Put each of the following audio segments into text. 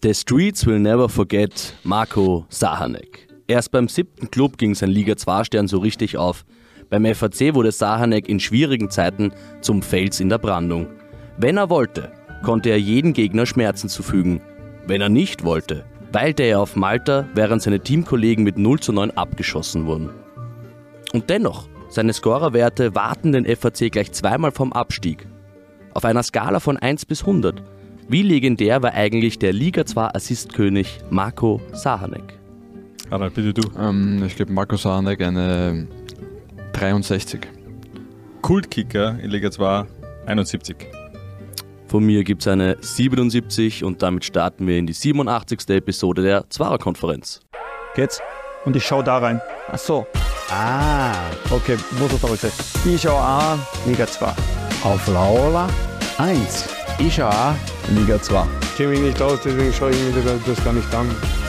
The streets will never forget Marko Sahanek. Erst beim 7. Club ging sein Liga-2-Stern so richtig auf. Beim FAC wurde Sahanek in schwierigen Zeiten zum Fels in der Brandung. Wenn er wollte, konnte er jeden Gegner Schmerzen zufügen. Wenn er nicht wollte, weilte er auf Malta, während seine Teamkollegen mit 0:9 abgeschossen wurden. Und dennoch, seine Scorerwerte warten den FAC gleich zweimal vom Abstieg. Auf einer Skala von 1 bis 100. Wie legendär war eigentlich der Liga-2-Assistkönig Marko Sahanek? Harald, bitte du. Ich gebe Marko Sahanek eine 63. Kultkicker in Liga 2, 71. Von mir gibt es eine 77 und damit starten wir in die 87. Episode der Zwarer-Konferenz. Geht's? Und ich schau da rein. Ach so. Okay, muss ich aber gesagt. Ich schau auch Liga 2. Auf Laola 1. Ich schau auch Liga 2. Ich kenne mich nicht aus, deswegen schaue ich mir das gar nicht an.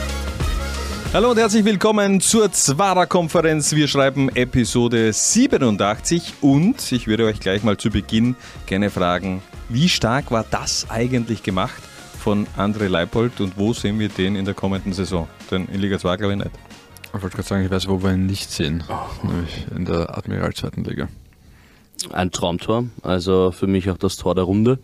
Hallo und herzlich willkommen zur Zwarer-Konferenz. Wir schreiben Episode 87 und ich würde euch gleich mal zu Beginn gerne fragen, wie stark war das eigentlich gemacht von André Leipold und wo sehen wir den in der kommenden Saison? Denn in Liga 2 glaube ich nicht. Ich wollte gerade sagen, ich weiß, wo wir ihn nicht sehen. Nämlich in der Admiral 2. Liga. Ein Traumtor, also für mich auch das Tor der Runde.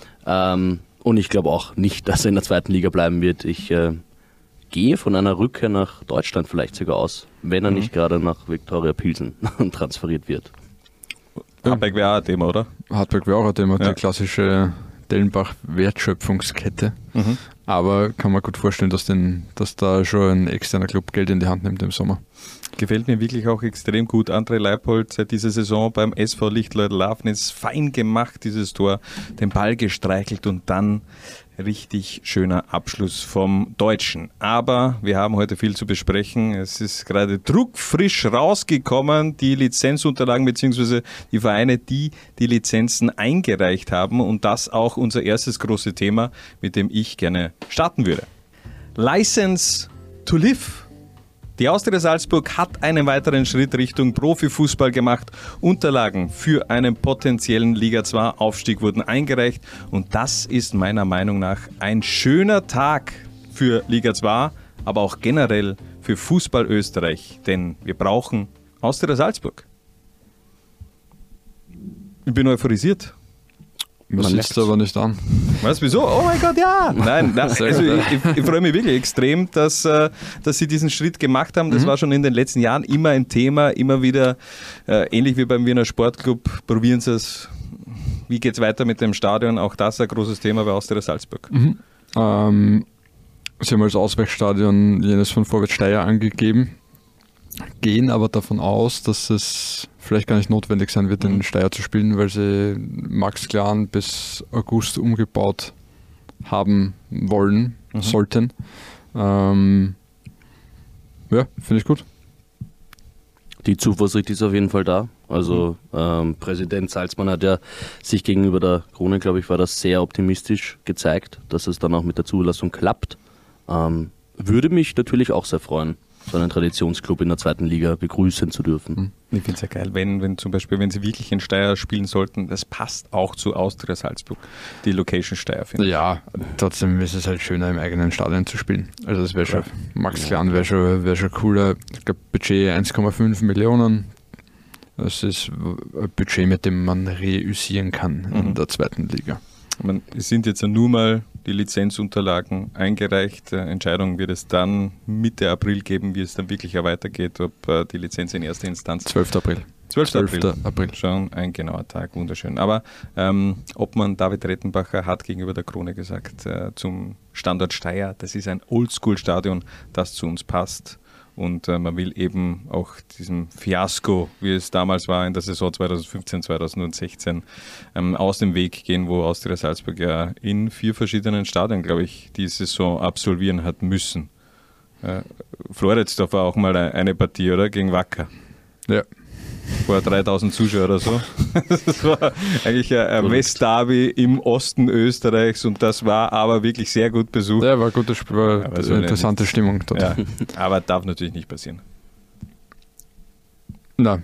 Und ich glaube auch nicht, dass er in der 2. Liga bleiben wird. Ich gehe von einer Rückkehr nach Deutschland vielleicht sogar aus, wenn er nicht gerade nach Viktoria Pilsen transferiert wird. Hartberg wäre auch ein Thema, oder? Hartberg wäre auch ein Thema, die klassische Dellenbach-Wertschöpfungskette. Aber kann man gut vorstellen, dass da schon ein externer Club Geld in die Hand nimmt im Sommer. Gefällt mir wirklich auch extrem gut. André Leipold seit dieser Saison beim SV Lichtleut Lafnitz fein gemacht, dieses Tor, den Ball gestreichelt und dann richtig schöner Abschluss vom Deutschen. Aber wir haben heute viel zu besprechen. Es ist gerade druckfrisch rausgekommen, die Lizenzunterlagen bzw. die Vereine, die die Lizenzen eingereicht haben. Und das auch unser erstes großes Thema, mit dem ich gerne starten würde. License to Live. Die Austria Salzburg hat einen weiteren Schritt Richtung Profifußball gemacht. Unterlagen für einen potenziellen Liga 2 Aufstieg wurden eingereicht und das ist meiner Meinung nach ein schöner Tag für Liga 2, aber auch generell für Fußball Österreich, denn wir brauchen Austria Salzburg. Ich bin euphorisiert. Man sieht es aber nicht an. Was, wieso? Oh mein Gott, ja! Nein, also ich freue mich wirklich extrem, dass sie diesen Schritt gemacht haben. Das war schon in den letzten Jahren immer ein Thema, immer wieder, ähnlich wie beim Wiener Sportclub, probieren sie es. Wie geht es weiter mit dem Stadion? Auch das ein großes Thema bei Austria Salzburg. Sie haben als Ausweichstadion jenes von Vorwärts Steyr angegeben, gehen aber davon aus, dass es vielleicht gar nicht notwendig sein wird, in Steyr zu spielen, weil sie Max Klan bis August umgebaut haben wollen, sollten. Ja, finde ich gut. Die Zuversicht ist auf jeden Fall da. Also Präsident Salzmann hat ja sich gegenüber der Krone, glaube ich, war das sehr optimistisch gezeigt, dass es dann auch mit der Zulassung klappt. Würde mich natürlich auch sehr freuen, so einen Traditionsclub in der 2. Liga begrüßen zu dürfen. Ich finde es ja geil, wenn zum Beispiel, wenn sie wirklich in Steyr spielen sollten, das passt auch zu Austria Salzburg, die Location Steyr, finde ich. Ja, trotzdem ist es halt schöner, im eigenen Stadion zu spielen. Also das wäre schon, Max Klan wäre schon cooler. Ich glaube, Budget 1,5 Millionen. Das ist ein Budget, mit dem man reüssieren kann in der 2. Liga. Es sind jetzt nur mal die Lizenzunterlagen eingereicht. Entscheidung wird es dann Mitte April geben, wie es dann wirklich weitergeht, ob die Lizenz in erster Instanz... 12. April. 12. April. Schon ein genauer Tag, wunderschön. Aber Obmann David Rettenbacher hat gegenüber der Krone gesagt, zum Standort Steyr, das ist ein Oldschool-Stadion, das zu uns passt. Und man will eben auch diesem Fiasko, wie es damals war in der Saison 2015, 2016, aus dem Weg gehen, wo Austria Salzburg ja in 4 verschiedenen Stadien, glaube ich, die Saison absolvieren hat müssen. Floridsdorf war auch mal eine Partie, oder? Gegen Wacker. Ja. Vor 3000 Zuschauer oder so. Das war eigentlich ein Westderby im Osten Österreichs und das war aber wirklich sehr gut besucht. Ja, war ein gutes Spiel, war eine interessante Stimmung dort. Ja, aber darf natürlich nicht passieren. Na,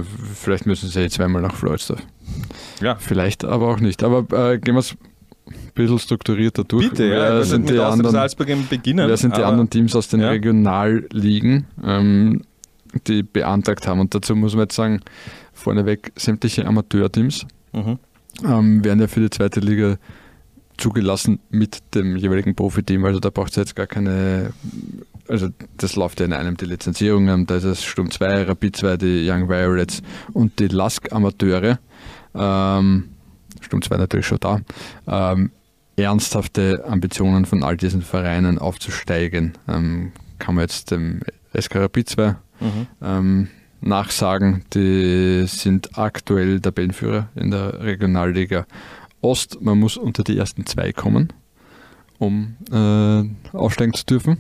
vielleicht müssen sie zweimal nach Floridsdorf. Ja. Vielleicht aber auch nicht. Aber gehen wir es bisschen strukturierter durch. Bitte, wer sind die anderen, Salzburg beginnen. Wer sind die anderen Teams aus den Regionalligen, die beantragt haben? Und dazu muss man jetzt sagen, vorneweg, sämtliche Amateurteams werden ja für die zweite Liga zugelassen mit dem jeweiligen Profiteam. Also da braucht es jetzt gar keine, also das läuft ja in einem die Lizenzierungen, da ist es Sturm 2, Rapid 2, die Young Violets und die LASK Amateure. Sturm 2 natürlich schon da. Ernsthafte Ambitionen von all diesen Vereinen aufzusteigen. Kann man jetzt dem SK Rapid 2 nachsagen. Die sind aktuell Tabellenführer in der Regionalliga Ost. Man muss unter die ersten 2 kommen, um aufsteigen zu dürfen.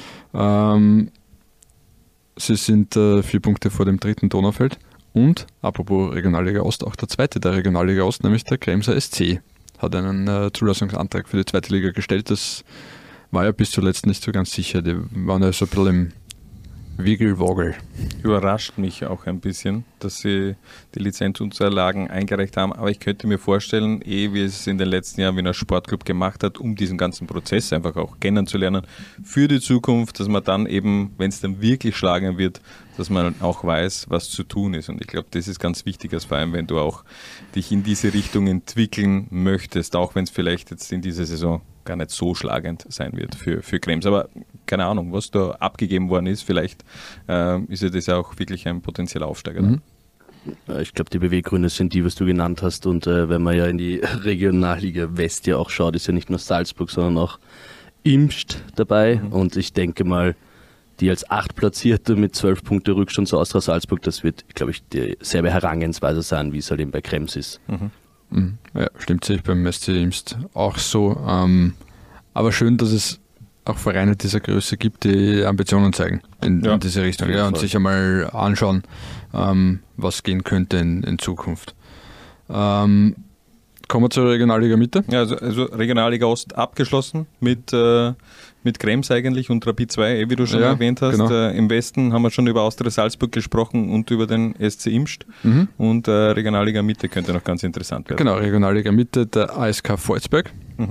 Sie sind 4 Punkte vor dem 3. Donaufeld. Und, apropos Regionalliga Ost, auch der zweite der Regionalliga Ost, nämlich der Kremser SC, hat einen Zulassungsantrag für die zweite Liga gestellt. Das war ja bis zuletzt nicht so ganz sicher. Die waren ja so ein bisschen im Wiggelwogel. Überrascht mich auch ein bisschen, dass sie die Lizenzunterlagen eingereicht haben, aber ich könnte mir vorstellen, wie es in den letzten Jahren Wiener Sportclub gemacht hat, um diesen ganzen Prozess einfach auch kennenzulernen für die Zukunft, dass man dann eben, wenn es dann wirklich schlagen wird, dass man auch weiß, was zu tun ist. Und ich glaube, das ist ganz wichtig als Verein, wenn du auch dich in diese Richtung entwickeln möchtest, auch wenn es vielleicht jetzt in dieser Saison gar nicht so schlagend sein wird für Krems. Aber keine Ahnung, was da abgegeben worden ist, vielleicht ist ja das auch wirklich ein potenzieller Aufsteiger. Ich glaube, die Beweggründe sind die, was du genannt hast. Und wenn man ja in die Regionalliga West ja auch schaut, ist ja nicht nur Salzburg, sondern auch Imst dabei. Und ich denke mal, die als 8 Platzierte mit 12 Punkte Rückstand zu Austria Salzburg, das wird, glaube ich, dieselbe Herangehensweise sein, wie es halt eben bei Krems ist. Ja, stimmt sich beim SC Imst auch so. Aber schön, dass es auch Vereine dieser Größe gibt, die Ambitionen zeigen in diese Richtung und sich einmal anschauen, was gehen könnte in Zukunft. Kommen wir zur Regionalliga Mitte. Ja, also Regionalliga Ost abgeschlossen mit Krems eigentlich und Rapid 2, wie du schon erwähnt hast. Genau. Im Westen haben wir schon über Austria Salzburg gesprochen und über den SC Imst. Und Regionalliga Mitte könnte noch ganz interessant werden. Genau, Regionalliga Mitte, der ASK Volzberg.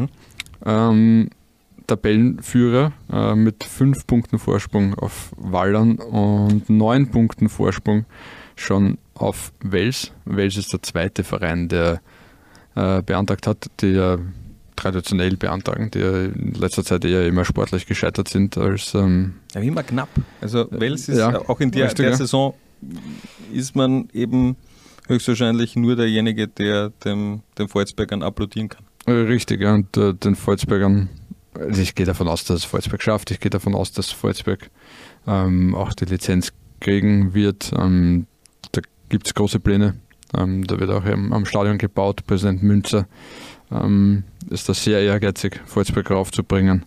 Tabellenführer mit 5 Punkten Vorsprung auf Wallern und 9 Punkten Vorsprung schon auf Wels. Wels ist der zweite Verein, der beantragt hat, die ja traditionell beantragen, die ja in letzter Zeit eher immer sportlich gescheitert sind als immer knapp. Also Wels ist auch in der Saison ist man eben höchstwahrscheinlich nur derjenige, der dem Volzbergern applaudieren kann. Richtig, ja, und den Volzbergern, also ich gehe davon aus, dass es Volzberg schafft, ich gehe davon aus, dass Volzberg auch die Lizenz kriegen wird. Da gibt es große Pläne. Da wird auch am Stadion gebaut. Präsident Münzer ist da sehr ehrgeizig, Volzberg raufzubringen.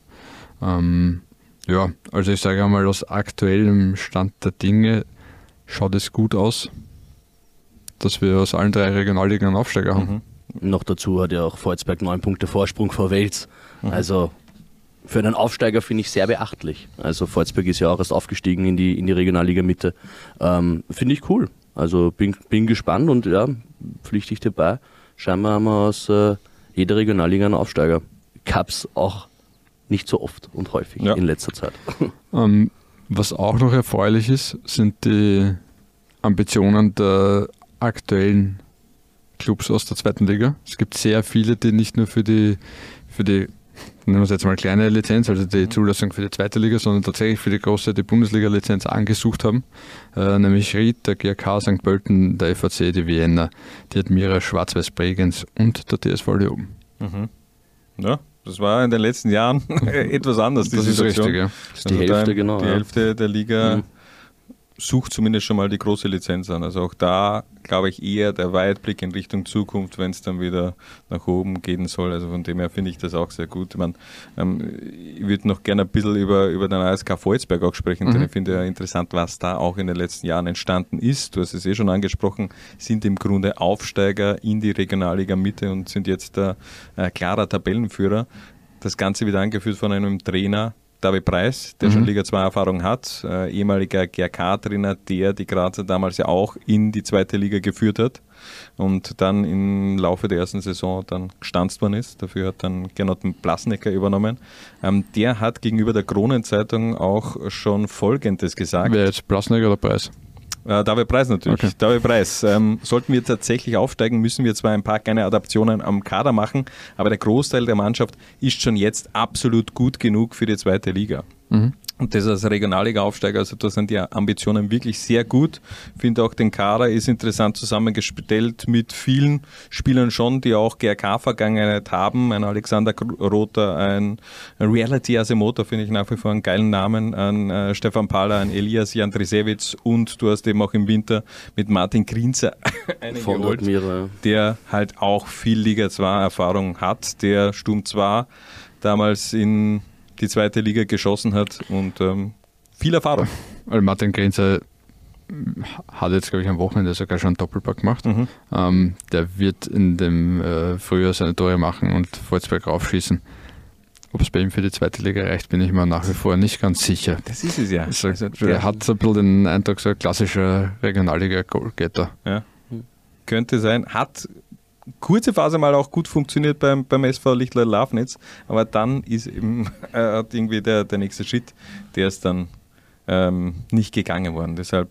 Also ich sage einmal, aus aktuellem Stand der Dinge schaut es gut aus, dass wir aus allen 3 Regionalligen einen Aufsteiger haben. Noch dazu hat ja auch Volzberg 9 Punkte Vorsprung vor Wels. Also für einen Aufsteiger finde ich sehr beachtlich. Also Volzberg ist ja auch erst aufgestiegen in die Regionalliga Mitte. Finde ich cool. Also bin gespannt und pflichtig dabei. Scheinbar haben wir aus jeder Regionalliga einen Aufsteiger. Gab's auch nicht so oft und häufig in letzter Zeit. Was auch noch erfreulich ist, sind die Ambitionen der aktuellen Clubs aus der zweiten Liga. Es gibt sehr viele, die nicht nur für die nehmen wir es jetzt mal kleine Lizenz, also die Zulassung für die zweite Liga, sondern tatsächlich für die große, die Bundesliga-Lizenz angesucht haben. Nämlich Ried, der GRK St. Pölten, der FAC, die Vienna, die Admira Schwarz-Weiß Bregenz und der TSV Leoben. Ja, das war in den letzten Jahren etwas anders, die Situation. Ist richtig, ja. Das ist die Hälfte, genau. Die Hälfte der Liga sucht zumindest schon mal die große Lizenz an. Also auch da, glaube ich, eher der Weitblick in Richtung Zukunft, wenn es dann wieder nach oben gehen soll. Also von dem her finde ich das auch sehr gut. Ich meine, ich würde noch gerne ein bisschen über den ASK Volzberg auch sprechen, denn ich finde ja interessant, was da auch in den letzten Jahren entstanden ist. Du hast es schon angesprochen, sind im Grunde Aufsteiger in die Regionalliga Mitte und sind jetzt klarer Tabellenführer. Das Ganze wird angeführt von einem Trainer, David Preis, der schon Liga 2 Erfahrung hat, ehemaliger GRK-Trainer, der die Grazer damals ja auch in die zweite Liga geführt hat und dann im Laufe der ersten Saison dann gestanzt worden ist. Dafür hat dann Gernot Blasnecker übernommen. Der hat gegenüber der Kronenzeitung auch schon Folgendes gesagt. Wer jetzt, Blasnecker oder Preis? David Preis natürlich. Okay. David Preis. Sollten wir tatsächlich aufsteigen, müssen wir zwar ein paar kleine Adaptionen am Kader machen, aber der Großteil der Mannschaft ist schon jetzt absolut gut genug für die zweite Liga. Und das als Regionalliga-Aufsteiger, also da sind die Ambitionen wirklich sehr gut. Ich finde auch, den Kader ist interessant zusammengestellt mit vielen Spielern schon, die auch GRK-Vergangenheit haben. Ein Alexander Rother, ein Reality Asimota, finde ich nach wie vor einen geilen Namen, ein Stefan Pahler, ein Elias Jandrisewitsch und du hast eben auch im Winter mit Martin Grinzer einen Von geholt, Admira. der halt auch viel Liga 2 Erfahrung hat, der Sturm 2 damals in die zweite Liga geschossen hat und viel Erfahrung. Also Martin Grinzer hat jetzt, glaube ich, am Wochenende sogar schon einen Doppelpack gemacht. Der wird in dem Frühjahr seine Tore machen und Volzberg raufschießen. Ob es bei ihm für die zweite Liga reicht, bin ich mir nach wie vor nicht ganz sicher. Das ist es ja. Also, er hat so ein bisschen den Eindruck, so ein klassischer Regionalliga-Goalgetter. Ja. Könnte sein. Hat kurze Phase mal auch gut funktioniert beim SV Lichtler Lafnitz, aber dann ist eben irgendwie der nächste Schritt, der ist dann nicht gegangen worden. Deshalb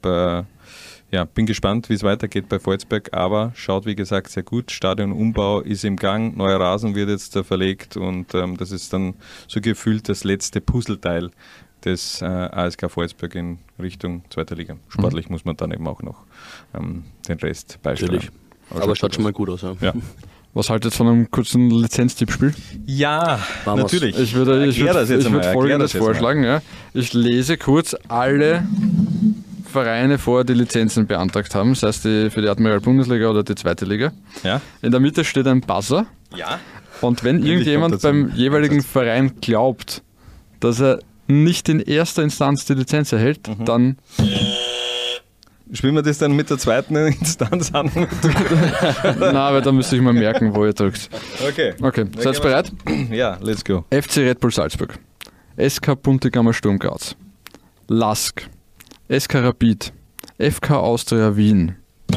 bin gespannt, wie es weitergeht bei Volzberg, aber schaut wie gesagt sehr gut. Stadionumbau ist im Gang, neuer Rasen wird jetzt verlegt und das ist dann so gefühlt das letzte Puzzleteil des ASK Volzberg in Richtung zweiter Liga. Sportlich muss man dann eben auch noch den Rest beisteuern. Natürlich. Aber schaut schon mal gut aus. Ja. Was haltet ihr von einem kurzen Lizenztippspiel? Ja, Machen wir's. natürlich. Ich würde Folgendes vorschlagen. Ja. Ich lese kurz alle Vereine vor, die Lizenzen beantragt haben, sei es für die Admiral Bundesliga oder die zweite Liga. Ja. In der Mitte steht ein Buzzer. Ja. Und wenn irgendjemand beim jeweiligen Verein glaubt, dass er nicht in erster Instanz die Lizenz erhält, dann... Spielen wir das dann mit der zweiten Instanz an? Nein, weil da müsste ich mal merken, wo ihr drückt. Okay. Seid ihr bereit? Ja, let's go. FC Red Bull Salzburg, SK Buntegammer Sturm Graz, LASK, SK Rapid, FK Austria Wien,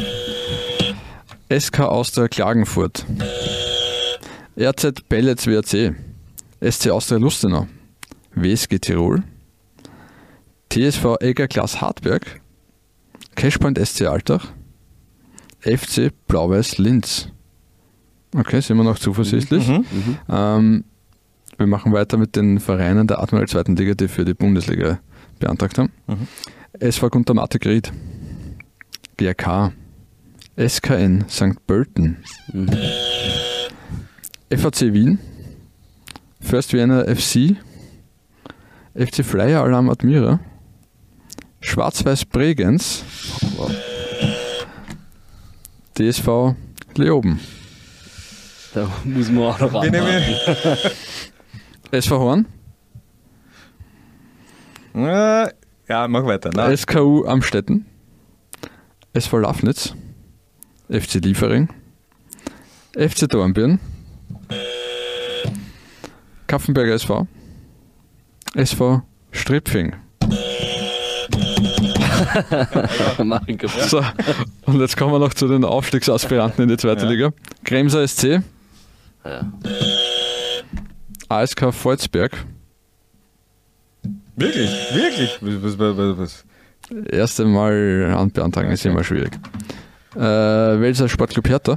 SK Austria Klagenfurt, RZ Pellets WRC, SC Austria Lustenau, WSG Tirol, TSV Egger Glas Hartberg, Cashpoint SC Altach, FC Blau-Weiß Linz. Okay, sind wir noch zuversichtlich. Wir machen weiter mit den Vereinen der Admiral zweiten Liga, die für die Bundesliga beantragt haben. SV Gunter Matte Gried, GRK, SKN St. Pölten, FAC Wien, First Vienna FC, FC Flyer Alarm Admira, Schwarz-Weiß Bregenz, DSV Leoben, Da muss man auch noch anfangen. Wir SV Horn, ja, mach weiter. Nein. SKU Amstetten, SV Lafnitz, FC Liefering, FC Dornbirn, Kaffenberger SV, SV Stripfing. Machen kaputt. So, und jetzt kommen wir noch zu den Aufstiegsaspiranten in die zweite Liga. Kremser SC, Ja. ASK Volzberg, Wirklich? Was? erste Mal anbeantragen ist immer schwierig. Welser Sportclub Hertha,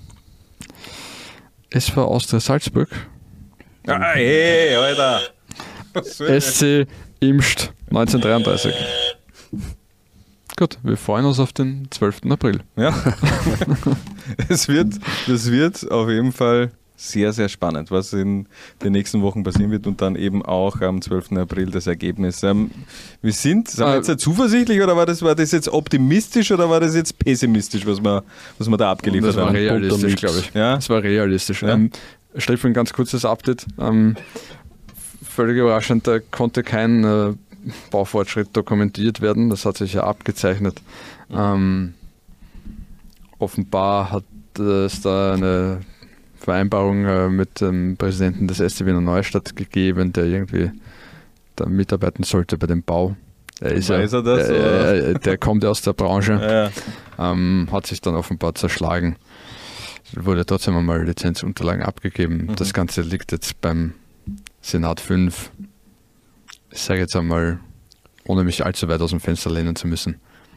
SV Austria Salzburg, Hey, Alter! Was soll das? SC Imst 1933. Gut, wir freuen uns auf den 12. April. Ja. Das wird auf jeden Fall sehr, sehr spannend, was in den nächsten Wochen passieren wird und dann eben auch am 12. April das Ergebnis. Sind wir jetzt zuversichtlich oder war das jetzt optimistisch oder war das jetzt pessimistisch, was wir da abgeliefert Das war haben? realistisch, glaube ich. Ja? Das war realistisch. Ja. Stefan, ganz kurzes Update. Völlig überraschend, da konnte kein Baufortschritt dokumentiert werden. Das hat sich ja abgezeichnet. Offenbar hat es da eine Vereinbarung mit dem Präsidenten des SC Wiener Neustadt gegeben, der irgendwie da mitarbeiten sollte bei dem Bau. Der kommt aus der Branche, hat sich dann offenbar zerschlagen. Wurde trotzdem einmal Lizenzunterlagen abgegeben. Das Ganze liegt jetzt beim Senat 5. Ich sage jetzt einmal, ohne mich allzu weit aus dem Fenster lehnen zu müssen.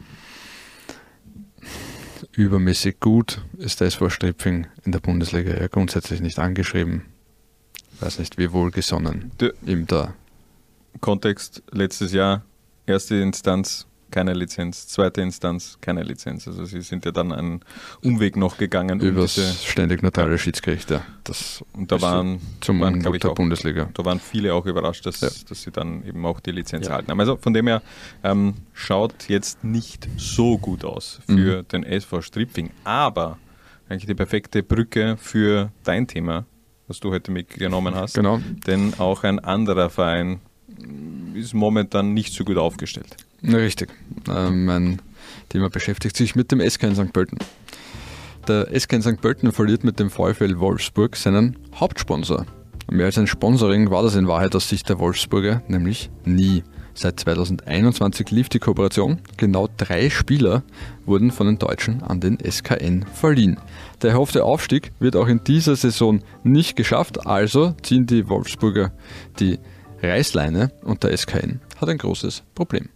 Übermäßig gut ist der SV Stripfing in der Bundesliga ja grundsätzlich nicht angeschrieben. Weiß nicht, wie wohlgesonnen ihm da. Kontext, letztes Jahr, erste Instanz, keine Lizenz, zweite Instanz, keine Lizenz. Also sie sind ja dann einen Umweg noch gegangen. Über das ständig neutrale Schiedsgericht, ja. Und da waren glaube ich, der Bundesliga. Da waren viele auch überrascht, dass sie dann eben auch die Lizenz erhalten haben. Also von dem her schaut jetzt nicht so gut aus für den SV Stripfing. Aber eigentlich die perfekte Brücke für dein Thema, was du heute mitgenommen hast. Genau. Denn auch ein anderer Verein ist momentan nicht so gut aufgestellt. Richtig. Mein Thema beschäftigt sich mit dem SK in St. Pölten. Der SK in St. Pölten verliert mit dem VfL Wolfsburg seinen Hauptsponsor. Mehr als ein Sponsoring war das in Wahrheit aus Sicht der Wolfsburger nämlich nie. Seit 2021 lief die Kooperation. Genau 3 Spieler wurden von den Deutschen an den SKN verliehen. Der erhoffte Aufstieg wird auch in dieser Saison nicht geschafft, also ziehen die Wolfsburger die Reißleine und der SKN hat ein großes Problem.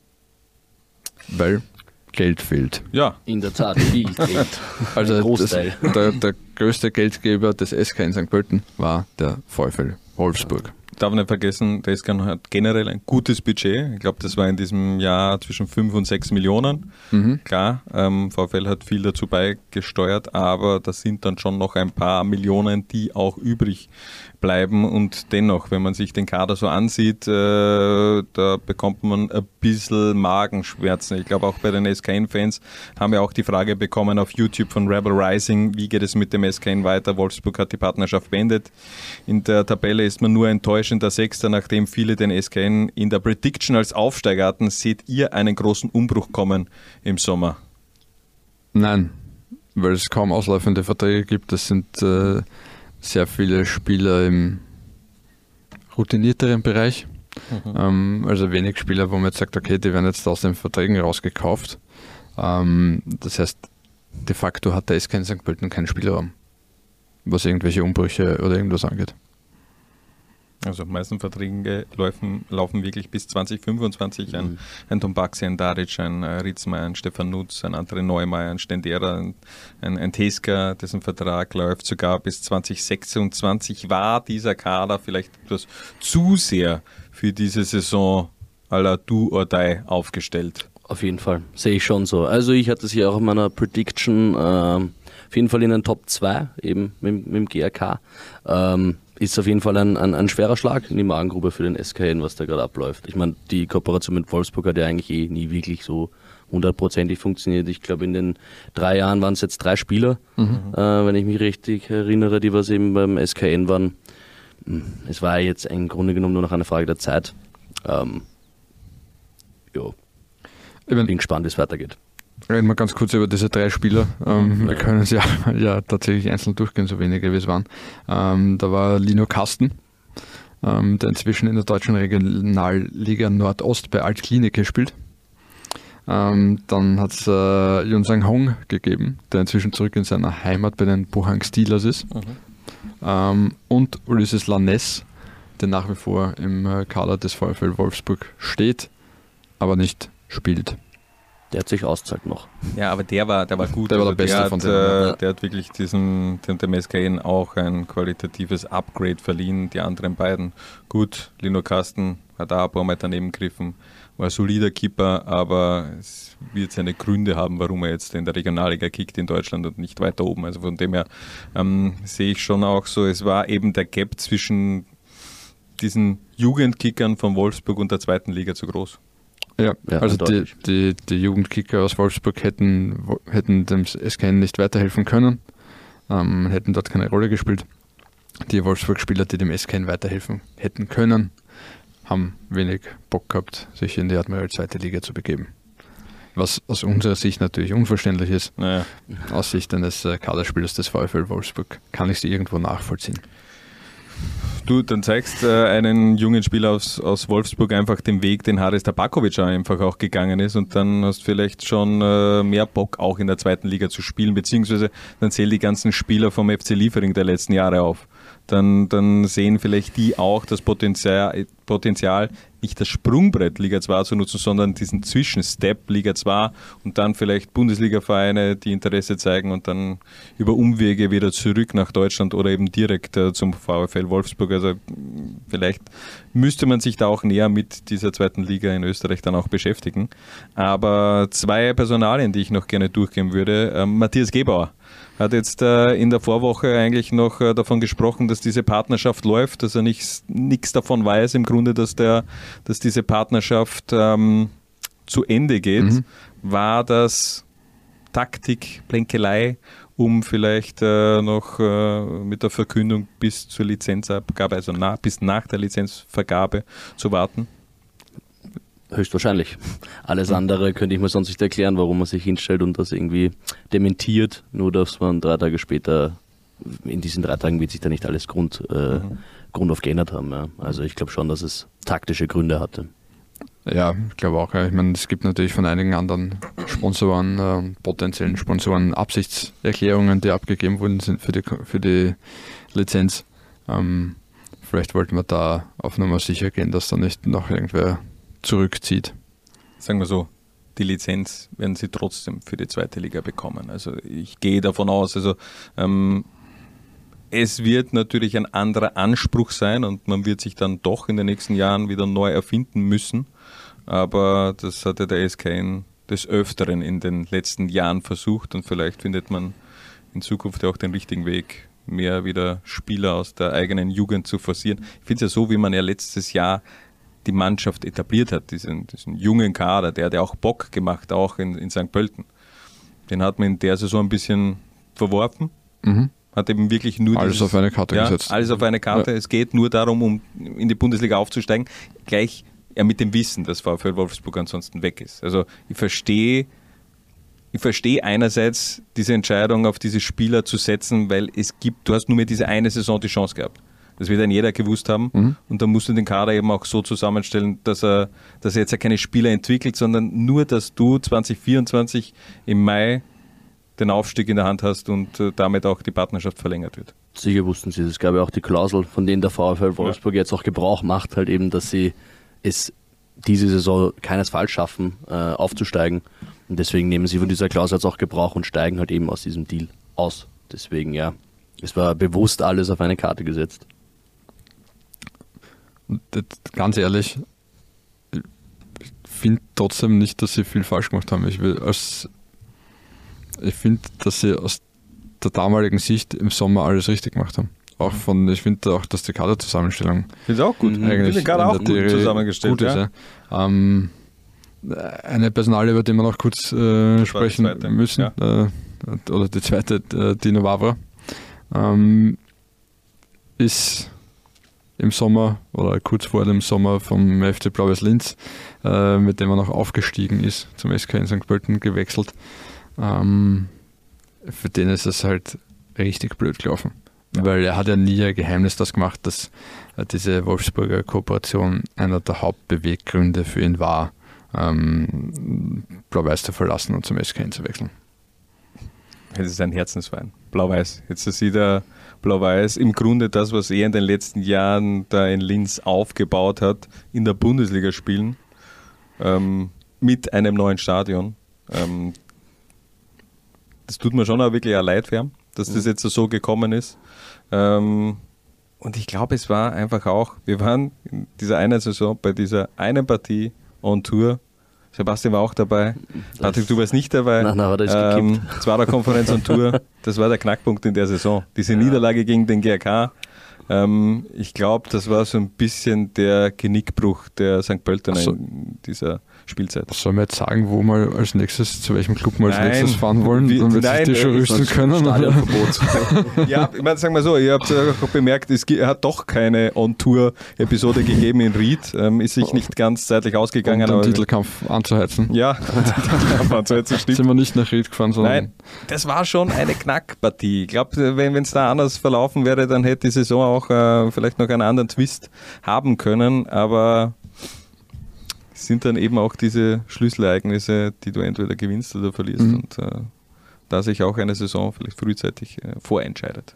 Weil Geld fehlt. Ja. In der Tat, viel Geld. Also Großteil. Der größte Geldgeber des SK in St. Pölten war der VfL Wolfsburg. Darf nicht vergessen, der SK hat generell ein gutes Budget. Ich glaube, das war in diesem Jahr zwischen 5 und 6 Millionen. Klar, VfL hat viel dazu beigesteuert, aber das sind dann schon noch ein paar Millionen, die auch übrig bleiben. Und dennoch, wenn man sich den Kader so ansieht, da bekommt man ein bisschen Magenschmerzen. Ich glaube, auch bei den SKN-Fans haben wir auch die Frage bekommen auf YouTube von Rebel Rising, wie geht es mit dem SKN weiter? Wolfsburg hat die Partnerschaft beendet. In der Tabelle ist man nur enttäuschender Sechster, nachdem viele den SKN in der Prediction als Aufsteiger hatten. Seht ihr einen großen Umbruch kommen im Sommer? Nein, weil es kaum ausläufende Verträge gibt. Es sind sehr viele Spieler im routinierteren Bereich. Also wenig Spieler, wo man jetzt sagt, okay, die werden jetzt aus den Verträgen rausgekauft. Das heißt, de facto hat der SK in St. Pölten keinen Spielraum, was irgendwelche Umbrüche oder irgendwas angeht. Also die meisten Verträge laufen wirklich bis 2025. Ein Tombaxi, ein Daric, ein Ritzmeier, ein Stefan Nutz, ein André Neumeier, ein Stendera, ein Teska, dessen Vertrag läuft sogar bis 2026. War dieser Kader vielleicht etwas zu sehr für diese Saison à la Do or Die aufgestellt? Auf jeden Fall, sehe ich schon so. Also ich hatte es hier auch in meiner Prediction auf jeden Fall in den Top 2, eben mit dem GRK. Ist auf jeden Fall ein schwerer Schlag in die Magengrube für den SKN, was da gerade abläuft. Ich meine, die Kooperation mit Wolfsburg hat ja eigentlich nie wirklich so 100%ig funktioniert. Ich glaube, in den 3 Jahren waren es jetzt 3 Spieler, wenn ich mich richtig erinnere, die was eben beim SKN waren. Es war jetzt im Grunde genommen nur noch eine Frage der Zeit. Bin gespannt, wie es weitergeht. Reden wir ganz kurz über diese 3 Spieler. Wir können es ja tatsächlich einzeln durchgehen, so wenige wie es waren. Da war Lino Kasten, der inzwischen in der deutschen Regionalliga Nordost bei Altklinike spielt. Dann hat es Yun Sang Hong gegeben, der inzwischen zurück in seiner Heimat bei den Pohang Steelers ist. Und Ulysses Lanes, der nach wie vor im Kader des VfL Wolfsburg steht, aber nicht spielt. Der hat sich auszahlt noch. Ja, aber der war gut. Der war der Beste von denen. Der hat wirklich dem SKN auch ein qualitatives Upgrade verliehen. Die anderen beiden, gut, Lino Kasten hat auch ein paar Mal daneben gegriffen, war ein solider Keeper, aber es wird seine Gründe haben, warum er jetzt in der Regionalliga kickt in Deutschland und nicht weiter oben. Also von dem her sehe ich schon auch so, es war eben der Gap zwischen diesen Jugendkickern von Wolfsburg und der zweiten Liga zu groß. Ja, also die Jugendkicker aus Wolfsburg hätten dem SKN nicht weiterhelfen können, hätten dort keine Rolle gespielt. Die Wolfsburg-Spieler, die dem SKN weiterhelfen hätten können, haben wenig Bock gehabt, sich in die Admiral zweite Liga zu begeben. Was aus unserer Sicht natürlich unverständlich ist. Naja. Aus Sicht eines Kaderspielers des VfL Wolfsburg kann ich sie irgendwo nachvollziehen. Du, dann zeigst einen jungen Spieler aus Wolfsburg einfach den Weg, den Haris Tabakovic einfach auch gegangen ist, und dann hast du vielleicht schon mehr Bock, auch in der zweiten Liga zu spielen, beziehungsweise dann zähl die ganzen Spieler vom FC Liefering der letzten Jahre auf. Dann sehen vielleicht die auch das Potenzial, nicht das Sprungbrett Liga 2 zu nutzen, sondern diesen Zwischenstep Liga 2 und dann vielleicht Bundesliga-Vereine, die Interesse zeigen und dann über Umwege wieder zurück nach Deutschland oder eben direkt zum VfL Wolfsburg. Also vielleicht müsste man sich da auch näher mit dieser zweiten Liga in Österreich dann auch beschäftigen. Aber 2 Personalien, die ich noch gerne durchgehen würde. Matthias Gebauer hat jetzt in der Vorwoche eigentlich noch davon gesprochen, dass diese Partnerschaft läuft, dass er nichts davon weiß im Grunde, dass diese Partnerschaft zu Ende geht. War das Taktik, Plänkelei, um vielleicht noch mit der Verkündung bis zur Lizenzabgabe, also bis nach der Lizenzvergabe zu warten? Höchstwahrscheinlich. Alles andere könnte ich mir sonst nicht erklären, warum man sich hinstellt und das irgendwie dementiert, nur dass man 3 Tage später, in diesen 3 Tagen wird sich da nicht alles grundauf geändert haben. Ja. Also ich glaube schon, dass es taktische Gründe hatte. Ja, ich glaube auch. Ja. Ich meine, es gibt natürlich von einigen anderen Sponsoren, potenziellen Sponsoren, Absichtserklärungen, die abgegeben worden sind für die Lizenz. Vielleicht wollten wir da auf Nummer sicher gehen, dass da nicht noch irgendwer zurückzieht. Sagen wir so, die Lizenz werden sie trotzdem für die zweite Liga bekommen. Also ich gehe davon aus, also es wird natürlich ein anderer Anspruch sein und man wird sich dann doch in den nächsten Jahren wieder neu erfinden müssen. Aber das hat ja der SK des Öfteren in den letzten Jahren versucht und vielleicht findet man in Zukunft auch den richtigen Weg, mehr wieder Spieler aus der eigenen Jugend zu forcieren. Ich finde es ja so, wie man ja letztes Jahr die Mannschaft etabliert hat, diesen jungen Kader, der hat ja auch Bock gemacht, auch in St. Pölten. Den hat man in der Saison ein bisschen verworfen, hat eben wirklich nur alles auf eine Karte gesetzt. Alles auf eine Karte. Ja. Es geht nur darum, um in die Bundesliga aufzusteigen, gleich mit dem Wissen, dass VfL Wolfsburg ansonsten weg ist. Also ich verstehe einerseits diese Entscheidung, auf diese Spieler zu setzen, weil du hast nur mehr diese eine Saison die Chance gehabt. Das wird dann jeder gewusst haben. Und dann musst du den Kader eben auch so zusammenstellen, dass er jetzt ja keine Spieler entwickelt, sondern nur, dass du 2024 im Mai den Aufstieg in der Hand hast und damit auch die Partnerschaft verlängert wird. Sicher wussten sie das. Es gab ja auch die Klausel, von denen der VfL Wolfsburg jetzt auch Gebrauch macht, halt eben, dass sie es diese Saison keinesfalls schaffen, aufzusteigen. Und deswegen nehmen sie von dieser Klausel jetzt auch Gebrauch und steigen halt eben aus diesem Deal aus. Deswegen, ja, es war bewusst alles auf eine Karte gesetzt. Und ganz ehrlich, ich finde trotzdem nicht, dass sie viel falsch gemacht haben. Ich finde, dass sie aus der damaligen Sicht im Sommer alles richtig gemacht haben. Ich finde auch, dass die Kaderzusammenstellung ist auch gut. Eigentlich die Kader auch gut zusammengestellt. Gut ist, ja. Eine Personalie, über die wir noch kurz sprechen müssen, oder die zweite, Dino Vavra, ist im Sommer oder kurz vor dem Sommer vom FC Blau-Weiß Linz, mit dem er noch aufgestiegen ist, zum SK in St. Pölten gewechselt. Für den ist es halt richtig blöd gelaufen. Ja. Weil er hat ja nie ein Geheimnis das gemacht, dass diese Wolfsburger Kooperation einer der Hauptbeweggründe für ihn war, Blau-Weiß zu verlassen und zum SK zu wechseln. Es ist ein Herzensverein. Blau-Weiß. Jetzt sieht er Blau-Weiß im Grunde das, was er in den letzten Jahren da in Linz aufgebaut hat, in der Bundesliga spielen, mit einem neuen Stadion. Das tut mir schon auch wirklich leid für ihn, dass das jetzt so gekommen ist. Und ich glaube, es war einfach auch, wir waren in dieser einen Saison bei dieser einen Partie on Tour. Sebastian war auch dabei. Patrick, du warst nicht dabei. Nein, aber das ist gekippt. Es war der Konferenz on Tour. Das war der Knackpunkt in der Saison. Diese Niederlage gegen den GRK. Ich glaube, das war so ein bisschen der Genickbruch der St. Pöltener in dieser Spielzeit. Sollen wir jetzt sagen, wo wir als nächstes, zu welchem Club wir als nächstes fahren wollen, damit sich die schon rüsten können? Ja, ich meine, sagen wir so, ihr habt auch bemerkt, es hat doch keine On-Tour-Episode gegeben in Ried. Ist sich nicht ganz zeitlich ausgegangen. Um den Titelkampf anzuheizen. Ja, den Titelkampf anzuheizen, stimmt. Sind wir nicht nach Ried gefahren, sondern... Nein, das war schon eine Knackpartie. Ich glaube, wenn es da anders verlaufen wäre, dann hätte die Saison auch vielleicht noch einen anderen Twist haben können, aber es sind dann eben auch diese Schlüsselereignisse, die du entweder gewinnst oder verlierst und da sich auch eine Saison vielleicht frühzeitig vorentscheidet.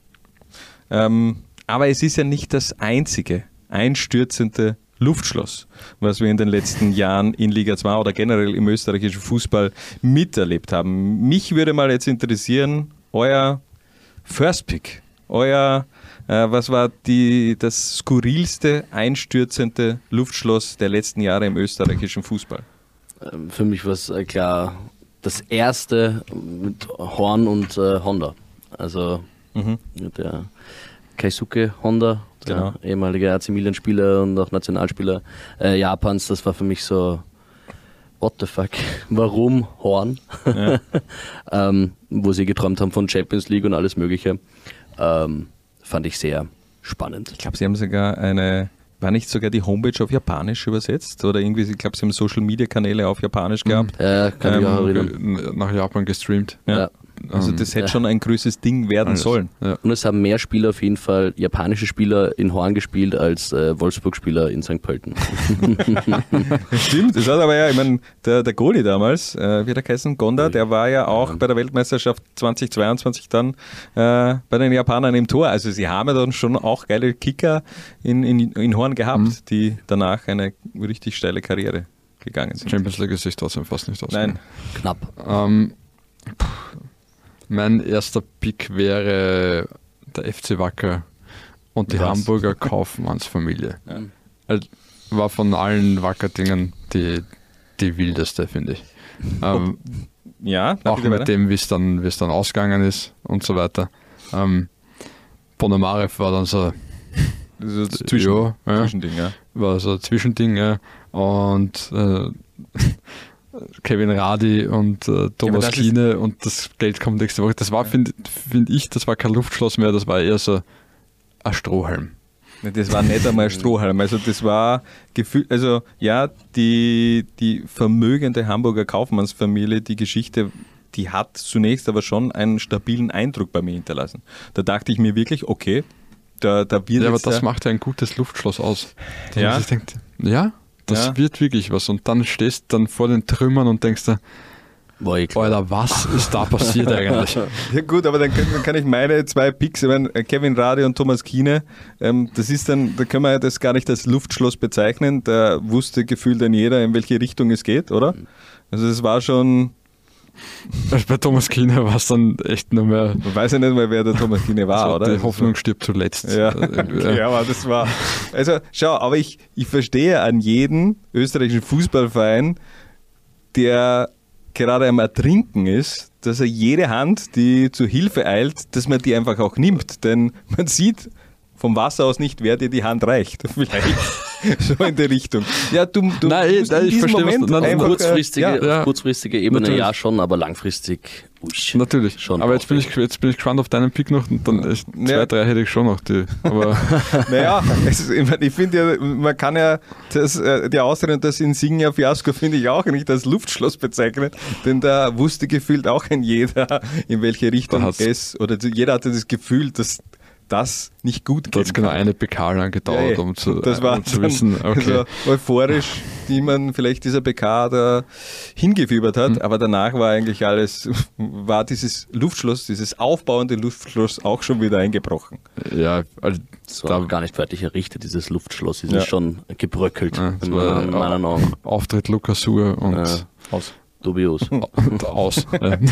Aber es ist ja nicht das einzige einstürzende Luftschloss, was wir in den letzten Jahren in Liga 2 oder generell im österreichischen Fußball miterlebt haben. Mich würde mal jetzt interessieren, euer First Pick, was war das skurrilste, einstürzende Luftschloss der letzten Jahre im österreichischen Fußball? Für mich war es klar das erste mit Horn und Honda. Also der Keisuke Honda, der ehemalige AC Milan-Spieler und auch Nationalspieler Japans, das war für mich so, what the fuck, warum Horn? Ja. Wo sie geträumt haben von Champions League und alles mögliche, fand ich sehr spannend. Ich glaube, sie haben sogar war nicht sogar die Homepage auf Japanisch übersetzt? Oder irgendwie, ich glaube, sie haben Social-Media-Kanäle auf Japanisch gehabt. Ja, kann ich auch erinnern. Nach Japan gestreamt. Ja. Also das hätte schon ein größeres Ding werden sollen. Ja. Und es haben mehr Spieler auf jeden Fall, japanische Spieler in Horn gespielt als Wolfsburg-Spieler in St. Pölten. Stimmt, das hat aber ja, ich meine, der Goalie damals, wie der geheißen, Gonda, der war ja auch bei der Weltmeisterschaft 2022 dann bei den Japanern im Tor. Also sie haben ja dann schon auch geile Kicker in Horn gehabt, die danach eine richtig steile Karriere gegangen sind. Champions League ist sich trotzdem fast nicht ausgegangen. Nein. Knapp. Mein erster Pick wäre der FC Wacker und die Hamburger Kaufmannsfamilie. Ja. Also war von allen Wacker-Dingen die wildeste, finde ich. Auch mit dem, wie es dann ausgegangen ist und so weiter. Ponomarev war dann so Zwischending, ja. War so ein Zwischending, ja. Und Kevin Radi und Thomas Kiene und das Geld kommt nächste Woche. Das war, finde ich, das war kein Luftschloss mehr, das war eher so ein Strohhalm. Das war nicht einmal ein Strohhalm. Also das war gefühlt, also ja, die vermögende Hamburger Kaufmannsfamilie, die Geschichte, die hat zunächst aber schon einen stabilen Eindruck bei mir hinterlassen. Da dachte ich mir wirklich, okay, da wird ja, aber das macht ja ein gutes Luftschloss aus. Ja. Ich denke, das wird wirklich was. Und dann stehst du dann vor den Trümmern und denkst da, Alter, was ist da passiert eigentlich? Ja gut, aber dann kann ich meine zwei Picks, ich meine, Kevin Radi und Thomas Kiene, das ist dann, da können wir das gar nicht als Luftschloss bezeichnen, da wusste gefühlt dann jeder, in welche Richtung es geht, oder? Also das war schon... Also bei Thomas Kiene war es dann echt nur mehr... Man weiß ja nicht mehr, wer der Thomas Kiene war, also oder? Die Hoffnung stirbt zuletzt. Ja, okay, aber das war... Also schau, aber ich verstehe an jeden österreichischen Fußballverein, der gerade am Ertrinken ist, dass er jede Hand, die zur Hilfe eilt, dass man die einfach auch nimmt. Denn man sieht vom Wasser aus nicht, wer dir die Hand reicht. Vielleicht so in die Richtung. Ja, du nein, ich verstehe, Moment auf kurzfristige Ebene natürlich. Ja schon, aber langfristig natürlich. Schon. Aber jetzt bin ich gespannt auf deinen Pick noch und dann 2, 3 hätte ich schon noch die. Aber naja, ich finde ja, man kann ja die Ausrede, das Insignia-Fiasko finde ich auch nicht als Luftschloss bezeichnen, denn da wusste gefühlt auch jeder, in welche Richtung es, oder jeder hatte das Gefühl, dass das nicht gut geht. Da hat es genau eine PK lang gedauert, um zu wissen, okay. Also euphorisch, die man vielleicht dieser PK da hingefiebert hat, aber danach war eigentlich war dieses Luftschloss, dieses aufbauende Luftschloss auch schon wieder eingebrochen. Ja, also das war gar nicht fertig errichtet, dieses Luftschloss, ist schon gebröckelt, in meinen Augen. Auftritt Lukas Suhr und aus. Dubios. Aus.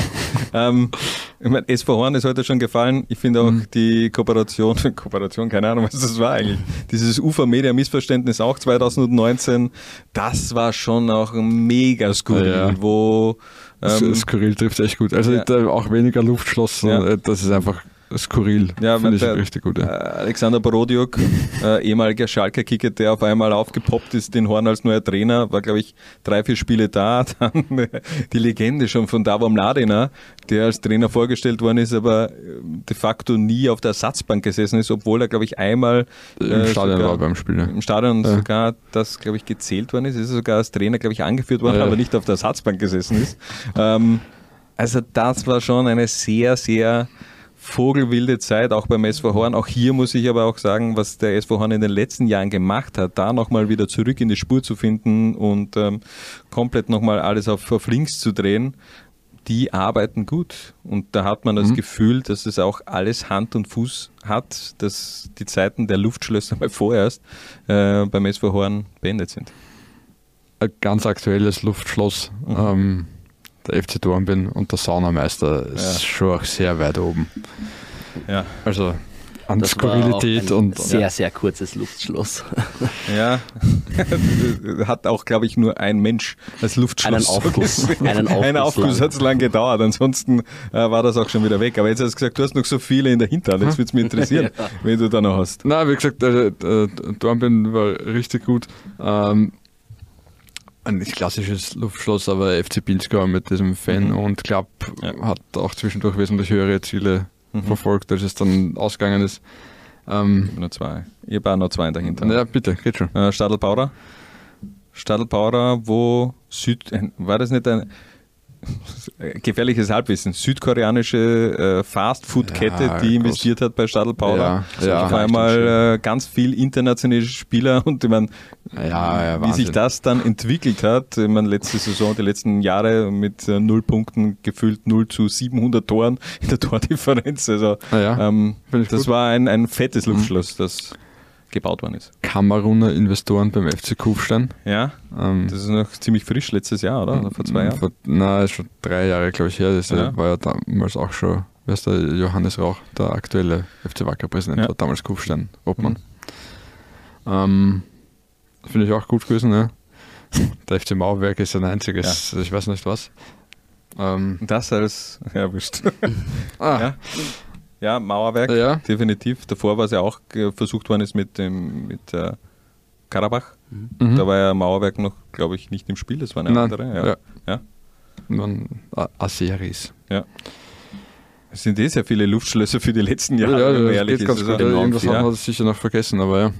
Ich meine, SV Horn ist heute schon gefallen. Ich finde auch die Kooperation, keine Ahnung, was das war eigentlich. Dieses Ufa-Media-Missverständnis auch 2019, das war schon auch mega skurril, wo... Skurril trifft echt gut. Also auch weniger Luftschloss, das ist einfach... skurril, finde ich richtig gut. Ja. Alexander Borodiuk, ehemaliger Schalker-Kicker, der auf einmal aufgepoppt ist, den Horn als neuer Trainer, war glaube ich 3-4 Spiele da, dann die Legende schon von Davor Mladena, der als Trainer vorgestellt worden ist, aber de facto nie auf der Ersatzbank gesessen ist, obwohl er glaube ich einmal im Stadion war beim Spiel. Im Stadion sogar das glaube ich gezählt worden ist sogar als Trainer glaube ich angeführt worden, aber nicht auf der Ersatzbank gesessen ist. Also das war schon eine sehr, sehr vogelwilde Zeit, auch beim SV Horn. Auch hier muss ich aber auch sagen, was der SV Horn in den letzten Jahren gemacht hat, da nochmal wieder zurück in die Spur zu finden und komplett nochmal alles auf links zu drehen, die arbeiten gut. Und da hat man das Gefühl, dass es auch alles Hand und Fuß hat, dass die Zeiten der Luftschlösser mal vorerst beim SV Horn beendet sind. Ein ganz aktuelles Luftschloss. Der FC Dornbirn und der Saunameister ist schon auch sehr weit oben. Ja. Also an Das Skurrilität war auch ein und sehr, sehr kurzes Luftschloss. Ja, hat auch, glaube ich, nur ein Mensch als Luftschloss. Einen Aufguss. Ein Aufguss hat es lang gedauert, ansonsten war das auch schon wieder weg. Aber jetzt hast du gesagt, du hast noch so viele in der Hinterhand. Jetzt würde es mich interessieren, wen du da noch hast. Na, wie gesagt, Dornbirn war richtig gut. Ein nicht klassisches Luftschloss, aber FC Pinzgau mit diesem Fan und Club hat auch zwischendurch wesentlich höhere Ziele verfolgt, als es dann ausgegangen ist. Nur zwei. Ich habe auch noch zwei dahinter. Ja, bitte, geht schon. Stadelpauder, wo war das nicht ein gefährliches Halbwissen, südkoreanische Fast-Food-Kette, die investiert hat bei Stadelpauder. Auf einmal ganz viel internationale Spieler und ich meine, wie sich das dann entwickelt hat, ich meine, letzte Saison, die letzten Jahre mit 0 Punkten gefühlt 0 zu 700 Toren in der Tordifferenz. Also das war ein fettes Luftschloss, das gebaut worden ist. Kameruner Investoren beim FC Kufstein. Ja, das ist noch ziemlich frisch, letztes Jahr, oder vor 2 Jahren? Nein, ist schon 3 Jahre, glaube ich, her. Das war ja damals auch schon, wer ist der Johannes Rauch, der aktuelle FC Wacker-Präsident, war damals Kufstein, Obmann. Finde ich auch gut gewesen, ja. Der FC Mauerwerk ist ein einziges, ich weiß nicht was. Das als, wurscht. Ja, Mauerwerk, definitiv. Davor war es ja auch versucht worden ist mit Karabach. Da war ja Mauerwerk noch, glaube ich, nicht im Spiel, das war eine andere. Ja. Aseris. Ja. Es sind sehr viele Luftschlösser für die letzten Jahre, wenn man ehrlich ist. Ganz gut. Irgendwas haben wir sicher noch vergessen, aber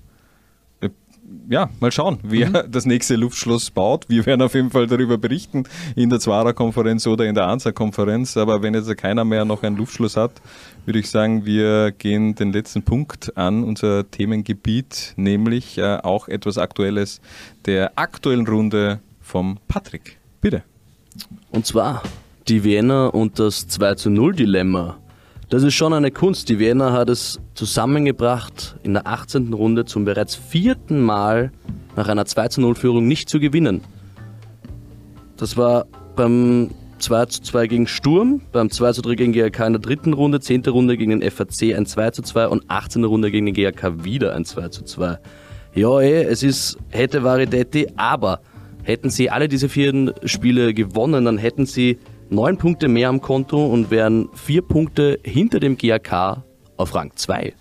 ja, mal schauen, wer das nächste Luftschloss baut. Wir werden auf jeden Fall darüber berichten in der Zwarer-Konferenz oder in der Ansa-Konferenz. Aber wenn jetzt keiner mehr noch ein Luftschloss hat, würde ich sagen, wir gehen den letzten Punkt an, unser Themengebiet, nämlich auch etwas Aktuelles der aktuellen Runde vom Patrick. Bitte. Und zwar die Wiener und das 2:0-Dilemma. Das ist schon eine Kunst. Die Wiener hat es zusammengebracht, in der 18. Runde zum bereits 4. Mal nach einer 2:0-Führung nicht zu gewinnen. Das war beim 2:2 gegen Sturm, beim 2:3 gegen GAK in der 3. Runde, 10. Runde gegen den FAC ein 2:2 und 18. Runde gegen den GAK wieder ein 2:2. Ja, es ist hätte Varidetti, aber hätten sie alle diese 4 Spiele gewonnen, dann hätten sie 9 Punkte mehr am Konto und wären 4 Punkte hinter dem GAK auf Rang 2.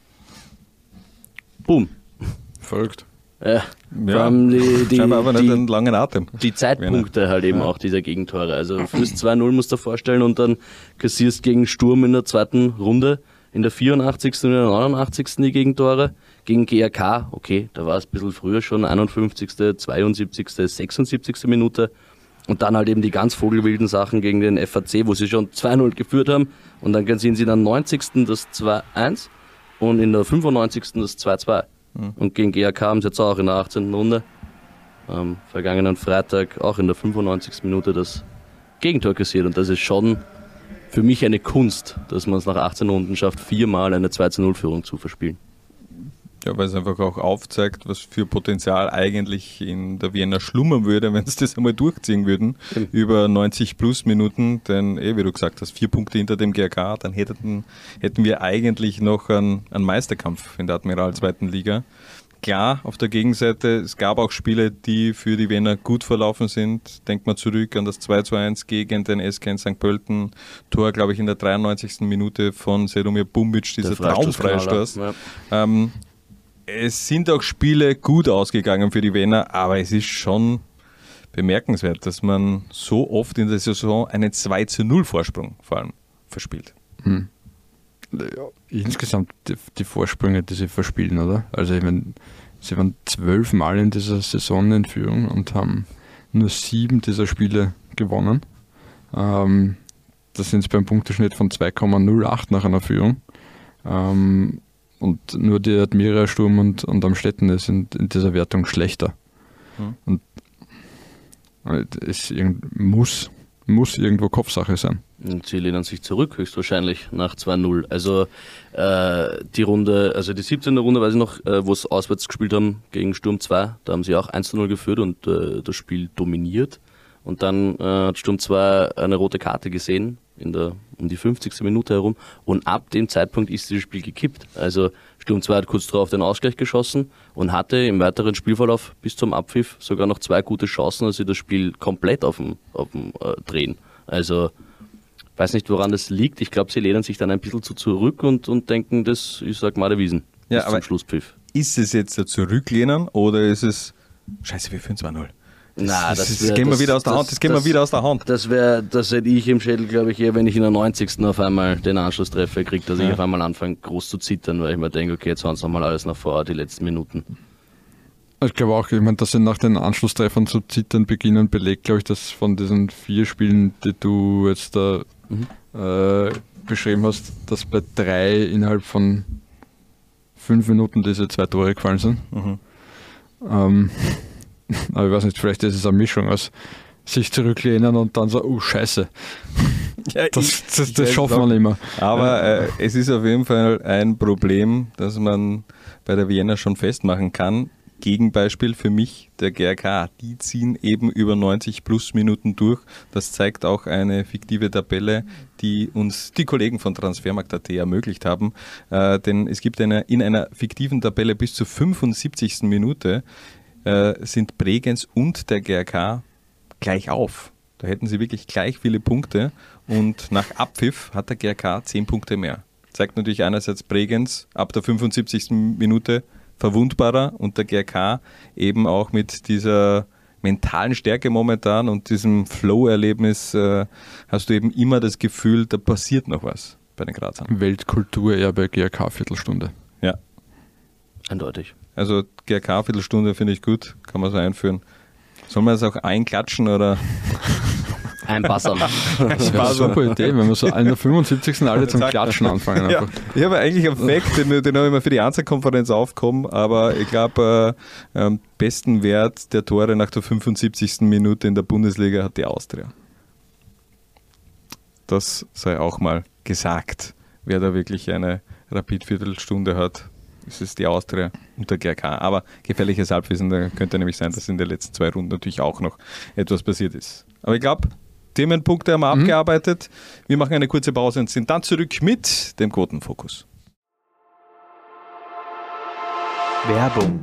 Boom. Verrückt. Scheinbar aber nicht einen langen Atem. Die Zeitpunkte halt eben auch dieser Gegentore. Also fürs 2:0 musst du dir vorstellen und dann kassierst gegen Sturm in der 2. Runde in der 84. und in der 89. die Gegentore. Gegen GAK, okay, da war es ein bisschen früher schon, 51., 72., 76. Minute. Und dann halt eben die ganz vogelwilden Sachen gegen den FAC, wo sie schon 2:0 geführt haben. Und dann sehen sie in der 90. das 2:1 und in der 95. das 2:2. Und gegen GAK haben sie jetzt auch in der 18. Runde, vergangenen Freitag, auch in der 95. Minute das Gegentor kassiert. Und das ist schon für mich eine Kunst, dass man es nach 18 Runden schafft, 4-mal eine 2:0-Führung zu verspielen. Ja, weil es einfach auch aufzeigt, was für Potenzial eigentlich in der Wiener schlummern würde, wenn sie das einmal durchziehen würden, über 90 plus Minuten, denn wie du gesagt hast, 4 Punkte hinter dem GAK, dann hätten wir eigentlich noch einen Meisterkampf in der Admiral 2. Liga. Klar, auf der Gegenseite, es gab auch Spiele, die für die Wiener gut verlaufen sind. Denkt man zurück an das 2:1 gegen den SK in St. Pölten. Tor, glaube ich, in der 93. Minute von Sedomir Bumbic, dieser Traumfreistoß. Ja. Es sind auch Spiele gut ausgegangen für die Wiener, aber es ist schon bemerkenswert, dass man so oft in der Saison einen 2:0 Vorsprung vor allem verspielt. Ja, insgesamt die Vorsprünge, die sie verspielen, oder? Also ich meine, sie waren 12 Mal in dieser Saison in Führung und haben nur 7 dieser Spiele gewonnen. da sind es beim Punkteschnitt von 2,08 nach einer Führung. Und nur die Admira, Sturm und Amstetten sind in dieser Wertung schlechter. Und es muss irgendwo Kopfsache sein. Und sie lehnen sich zurück, höchstwahrscheinlich nach 2-0. Also die Runde, also die 17. Runde, weiß ich noch, wo sie auswärts gespielt haben gegen Sturm 2, da haben sie auch 1-0 geführt und das Spiel dominiert. Und dann hat Sturm 2 eine rote Karte gesehen, um die 50. Minute herum. Und ab dem Zeitpunkt ist dieses Spiel gekippt. Also Sturm 2 hat kurz darauf den Ausgleich geschossen und hatte im weiteren Spielverlauf bis zum Abpfiff sogar noch 2 gute Chancen, dass sie das Spiel komplett auf dem drehen. Also ich weiß nicht, woran das liegt. Ich glaube, sie lehnen sich dann ein bisschen zurück und denken, das ist Gmade Wiesen bis zum Schlusspfiff. Ist es jetzt ein Zurücklehnen oder ist es Scheiße, wir führen 2-0? Das gehen wir wieder aus der Hand. Das hätte ich im Schädel, glaube ich, eher, wenn ich in der 90. auf einmal den Anschluss treffe, kriege, dass ich auf einmal anfange, groß zu zittern, weil ich mir denke, okay, jetzt hauen sie nochmal alles nach vor, die letzten Minuten. Ich glaube auch, dass sie nach den Anschlusstreffern zu zittern beginnen, belegt, glaube ich, dass von diesen 4 Spielen, die du jetzt da beschrieben hast, dass bei 3 innerhalb von 5 Minuten diese 2 Tore gefallen sind. Aber ich weiß nicht, vielleicht ist es eine Mischung aus sich zurücklehnen und dann so, oh Scheiße. Ja, das schaffen wir nicht mehr. Aber es ist auf jeden Fall ein Problem, das man bei der Vienna schon festmachen kann. Gegenbeispiel für mich, der GRK, die ziehen eben über 90 plus Minuten durch. Das zeigt auch eine fiktive Tabelle, die uns die Kollegen von Transfermarkt.at ermöglicht haben. Denn es gibt in einer fiktiven Tabelle bis zur 75. Minute sind Bregenz und der GRK gleich auf. Da hätten sie wirklich gleich viele Punkte und nach Abpfiff hat der GRK 10 Punkte mehr. Zeigt natürlich einerseits Bregenz ab der 75. Minute verwundbarer und der GRK eben auch mit dieser mentalen Stärke momentan und diesem Flow-Erlebnis hast du eben immer das Gefühl, da passiert noch was bei den Grazern. Weltkulturerbe GRK Viertelstunde. Ja. Eindeutig. Also GRK Viertelstunde finde ich gut, kann man so einführen. Soll man das auch einklatschen oder? Einpassern. Das wäre eine super Idee, wenn wir so in der 75. alle zum Klatschen anfangen. Ja, ich habe eigentlich einen Fact, den habe ich mir für die Einzelkonferenz aufgekommen, aber ich glaube, besten Wert der Tore nach der 75. Minute in der Bundesliga hat die Austria. Das sei auch mal gesagt, wer da wirklich eine Rapid-Viertelstunde hat. Es ist die Austria und der GRK. Aber gefährliches Halbwissen, da könnte nämlich sein, dass in den letzten 2 Runden natürlich auch noch etwas passiert ist. Aber ich glaube, Themenpunkte haben wir abgearbeitet. Wir machen eine kurze Pause und sind dann zurück mit dem Quotenfokus. Werbung.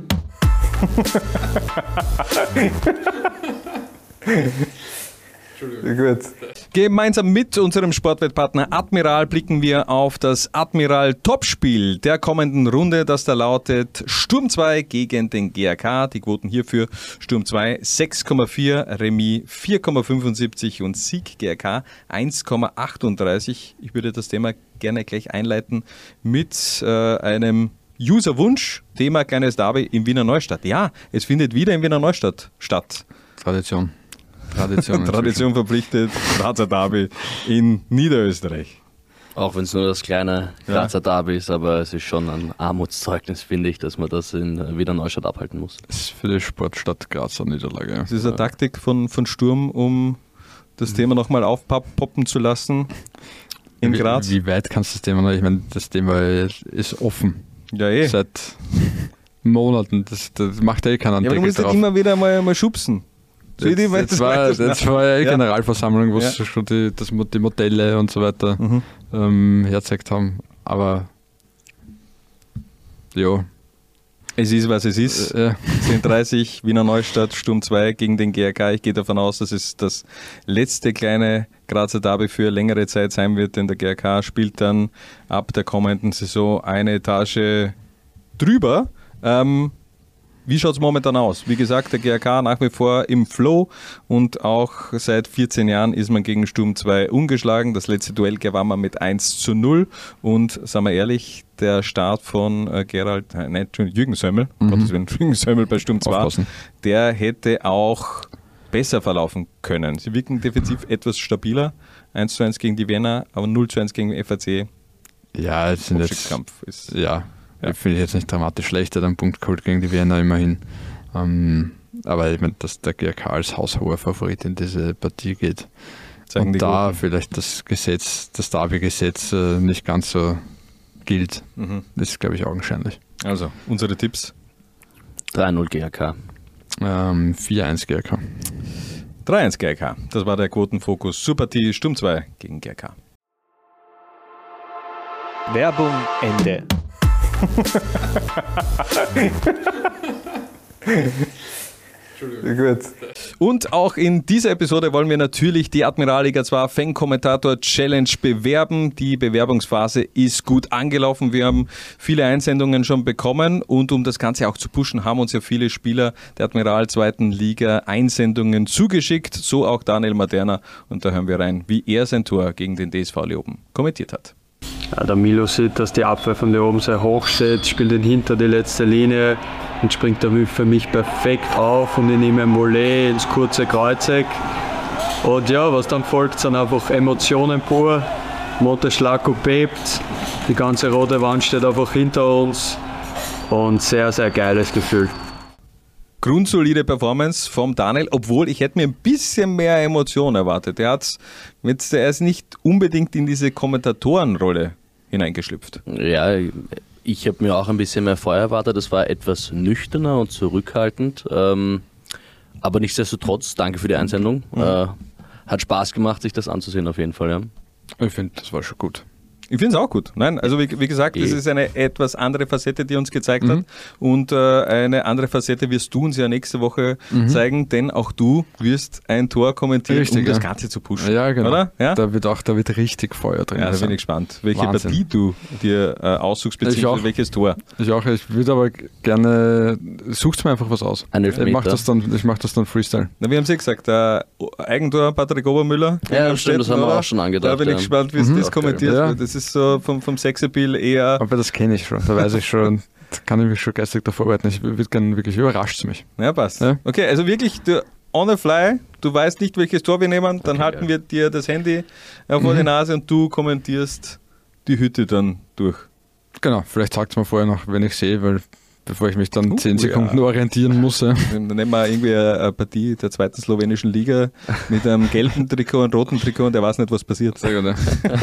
Gut. Gemeinsam mit unserem Sportwettpartner Admiral blicken wir auf das Admiral-Topspiel der kommenden Runde, das da lautet Sturm 2 gegen den GRK. Die Quoten hierfür Sturm 2 6,4, Remis 4,75 und Sieg GRK 1,38. Ich würde das Thema gerne gleich einleiten mit einem User-Wunsch, Thema kleines Derby in Wiener Neustadt. Ja, es findet wieder in Wiener Neustadt statt. Tradition verpflichtet, Grazer Derby in Niederösterreich. Auch wenn es nur das kleine Grazer Derby ist, aber es ist schon ein Armutszeugnis, finde ich, dass man das in Wiener Neustadt abhalten muss. Das ist für die Sportstadt Grazer Niederlage. Das ist eine Taktik von Sturm, um das Thema nochmal aufpoppen zu lassen in Graz. Wie weit kannst du das Thema noch? Ich meine, das Thema ist offen. Ja, eh. Seit Monaten. Das macht keiner. Ja, aber du musst halt immer wieder mal schubsen. Das war ja Generalversammlung, wo sie schon die Modelle und so weiter hergezeigt haben. Aber ja. Es ist, was es ist. 10:30 Wiener Neustadt, Sturm 2 gegen den GRK. Ich gehe davon aus, dass es das letzte kleine Grazer Derby für längere Zeit sein wird, denn der GRK spielt dann ab der kommenden Saison eine Etage drüber. Wie schaut es momentan aus? Wie gesagt, der GRK nach wie vor im Flow und auch seit 14 Jahren ist man gegen Sturm 2 ungeschlagen. Das letzte Duell gewann man mit 1:0 und, sagen wir ehrlich, der Start von Jürgen Sömmel, Gottes Willen, Jürgen Sömmel bei Sturm 2, der hätte auch besser verlaufen können. Sie wirken defensiv etwas stabiler. 1:1 gegen die Wiener, aber 0:1 gegen den FAC. Ja, es sind jetzt, ich finde jetzt nicht dramatisch schlechter, dann Punkt geholt gegen die Wiener immerhin. Aber ich meine, dass der GRK als haushoher Favorit in diese Partie geht. Zeigen und da Guten. vielleicht das Derby-Gesetz nicht ganz so gilt. Das ist, glaube ich, augenscheinlich. Also, unsere Tipps. 3-0 GRK. 4-1 GRK. 3:1 GRK. Das war der Quotenfokus zur Partie Sturm 2 gegen GRK. Werbung Ende. Gut. Und auch in dieser Episode wollen wir natürlich die Admiralliga 2 Fan-Kommentator Challenge bewerben. Die Bewerbungsphase ist gut angelaufen. Wir haben viele Einsendungen schon bekommen und um das Ganze auch zu pushen, haben uns ja viele Spieler der Admiral 2. Liga Einsendungen zugeschickt. So auch Daniel Maderna. Und da hören wir rein, wie er sein Tor gegen den DSV Leoben kommentiert hat. Ja, der Milo sieht, dass die Abwehr von Leoben sehr hoch steht, spielt ihn hinter die letzte Linie und springt damit für mich perfekt auf und ich nehme ein Mollet ins kurze Kreuzeck. Und ja, was dann folgt, sind einfach Emotionen pur. Monteschlaco bebt, die ganze rote Wand steht einfach hinter uns und sehr, sehr geiles Gefühl. Grundsolide Performance vom Daniel, obwohl ich hätte mir ein bisschen mehr Emotion erwartet. Er ist nicht unbedingt in diese Kommentatorenrolle hineingeschlüpft. Ja, ich habe mir auch ein bisschen mehr Feuer erwartet. Das war etwas nüchterner und zurückhaltend. Aber nichtsdestotrotz, danke für die Einsendung. Hat Spaß gemacht, sich das anzusehen auf jeden Fall. Ja. Ich finde, das war schon gut. Ich finde es auch gut. Nein, also wie gesagt, das ist eine etwas andere Facette, die er uns gezeigt hat. Und eine andere Facette wirst du uns ja nächste Woche zeigen, denn auch du wirst ein Tor kommentieren, Richtig, um das ja. Ganze zu pushen. Ja, genau. Oder? Ja? Da wird richtig Feuer drin. Ja, da sein. bin ich gespannt, welche Wahnsinn. Partie du dir aussuchst, Ich beziehungsweise auch. welches Tor. Ich würde aber gerne, sucht mir einfach was aus. Ein Elfmeter. Ich mach das dann Freestyle. Na, wir haben es ja gesagt, Eigentor Patrick Obermüller. Ja, stimmt, das haben wir oder? auch schon angedacht. Da bin ich gespannt, wie es das kommentiert Ja. wird. Das ist so vom Sexappeal eher... Aber das kenne ich schon, da weiß ich schon, da kann ich mich schon geistig davor vorbereiten. Ich würde gerne wirklich, überrascht es mich. Ja, passt. Ja. Okay, also wirklich on the fly, du weißt nicht, welches Tor wir nehmen, dann halten wir dir das Handy vor die Nase und du kommentierst die Hütte dann durch. Genau, vielleicht sagt es mir vorher noch, wenn ich sehe, weil bevor ich mich dann 10 ja. Sekunden orientieren muss. Ja. Dann nehmen wir irgendwie eine Partie der 2. slowenischen Liga mit einem gelben Trikot und roten Trikot und der weiß nicht, was passiert. Sehr gut,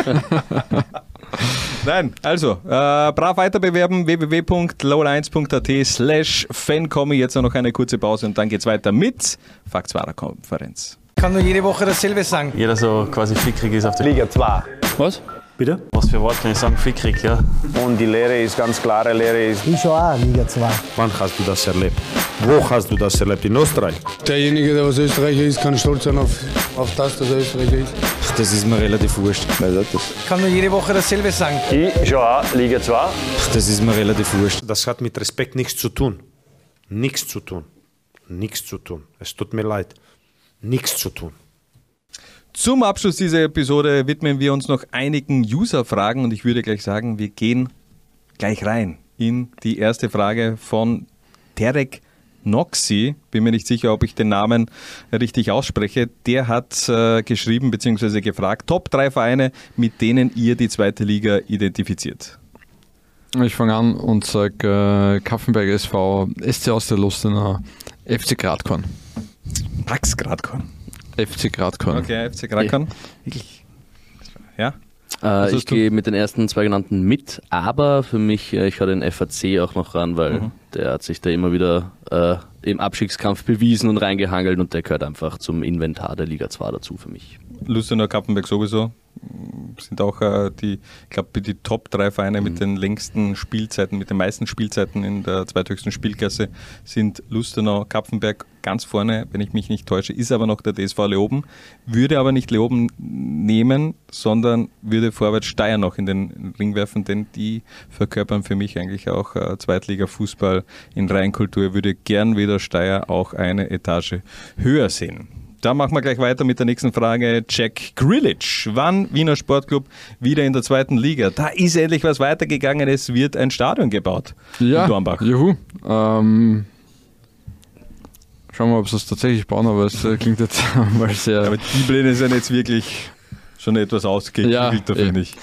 ja. Nein, also, brav weiterbewerben, www.low1.at/fancomi. Jetzt noch eine kurze Pause und dann geht's weiter mit Faktswarer-Konferenz. Ich kann nur jede Woche dasselbe sagen. Jeder so quasi fickrig ist auf der Liga 2. Was? Bitte? Was für Wort kann ich sagen? Fickrig, ja. Und die Lehre ist ganz klare Lehre. Ist Ich schon auch, Liga 2. Wann hast du das erlebt? Wo hast du das erlebt? In Österreich? Derjenige, der was Österreicher ist, kann stolz sein auf das, dass er Österreicher ist. Das ist mir relativ wurscht. Ich kann nur jede Woche dasselbe sagen. Ich schon auch, Liga 2. Das ist mir relativ wurscht. Das hat mit Respekt nichts zu tun. Nichts zu tun. Nichts zu tun. Es tut mir leid. Nichts zu tun. Zum Abschluss dieser Episode widmen wir uns noch einigen User-Fragen und ich würde gleich sagen, wir gehen gleich rein in die erste Frage von Terek Noxi. Bin mir nicht sicher, ob ich den Namen richtig ausspreche. Der hat geschrieben bzw. gefragt, Top 3 Vereine, mit denen ihr die 2. Liga identifiziert. Ich fange an und sage Kaffenberg SV, SC aus der Lustenau, FC Gradkorn. Pax Gradkorn. FC Gradkorn. Okay, FC Gradkorn. Wirklich? Ja? Ich gehe mit den ersten 2 genannten mit, aber für mich, ich höre den FAC auch noch ran, weil der hat sich da immer wieder im Abstiegskampf bewiesen und reingehangelt und der gehört einfach zum Inventar der Liga 2 dazu für mich. Lustenau, Kappenberg sowieso. Sind auch ich glaube, die Top 3 Vereine mit den längsten Spielzeiten, mit den meisten Spielzeiten in der zweithöchsten Spielklasse sind Lustenau, Kapfenberg ganz vorne, wenn ich mich nicht täusche, ist aber noch der DSV Leoben, würde aber nicht Leoben nehmen, sondern würde Vorwärts Steyr noch in den Ring werfen, denn die verkörpern für mich eigentlich auch Zweitliga-Fußball in Reinkultur, würde gern wieder Steyr auch eine Etage höher sehen. Da machen wir gleich weiter mit der nächsten Frage. Jack Grealish. Wann Wiener Sportclub wieder in der 2. Liga? Da ist endlich was weitergegangen. Es wird ein Stadion gebaut in Dornbach. Juhu. Schauen wir mal, ob sie es tatsächlich bauen, aber es klingt jetzt mal sehr... Aber die Pläne sind jetzt wirklich schon etwas ausgeklügelt, finde ich.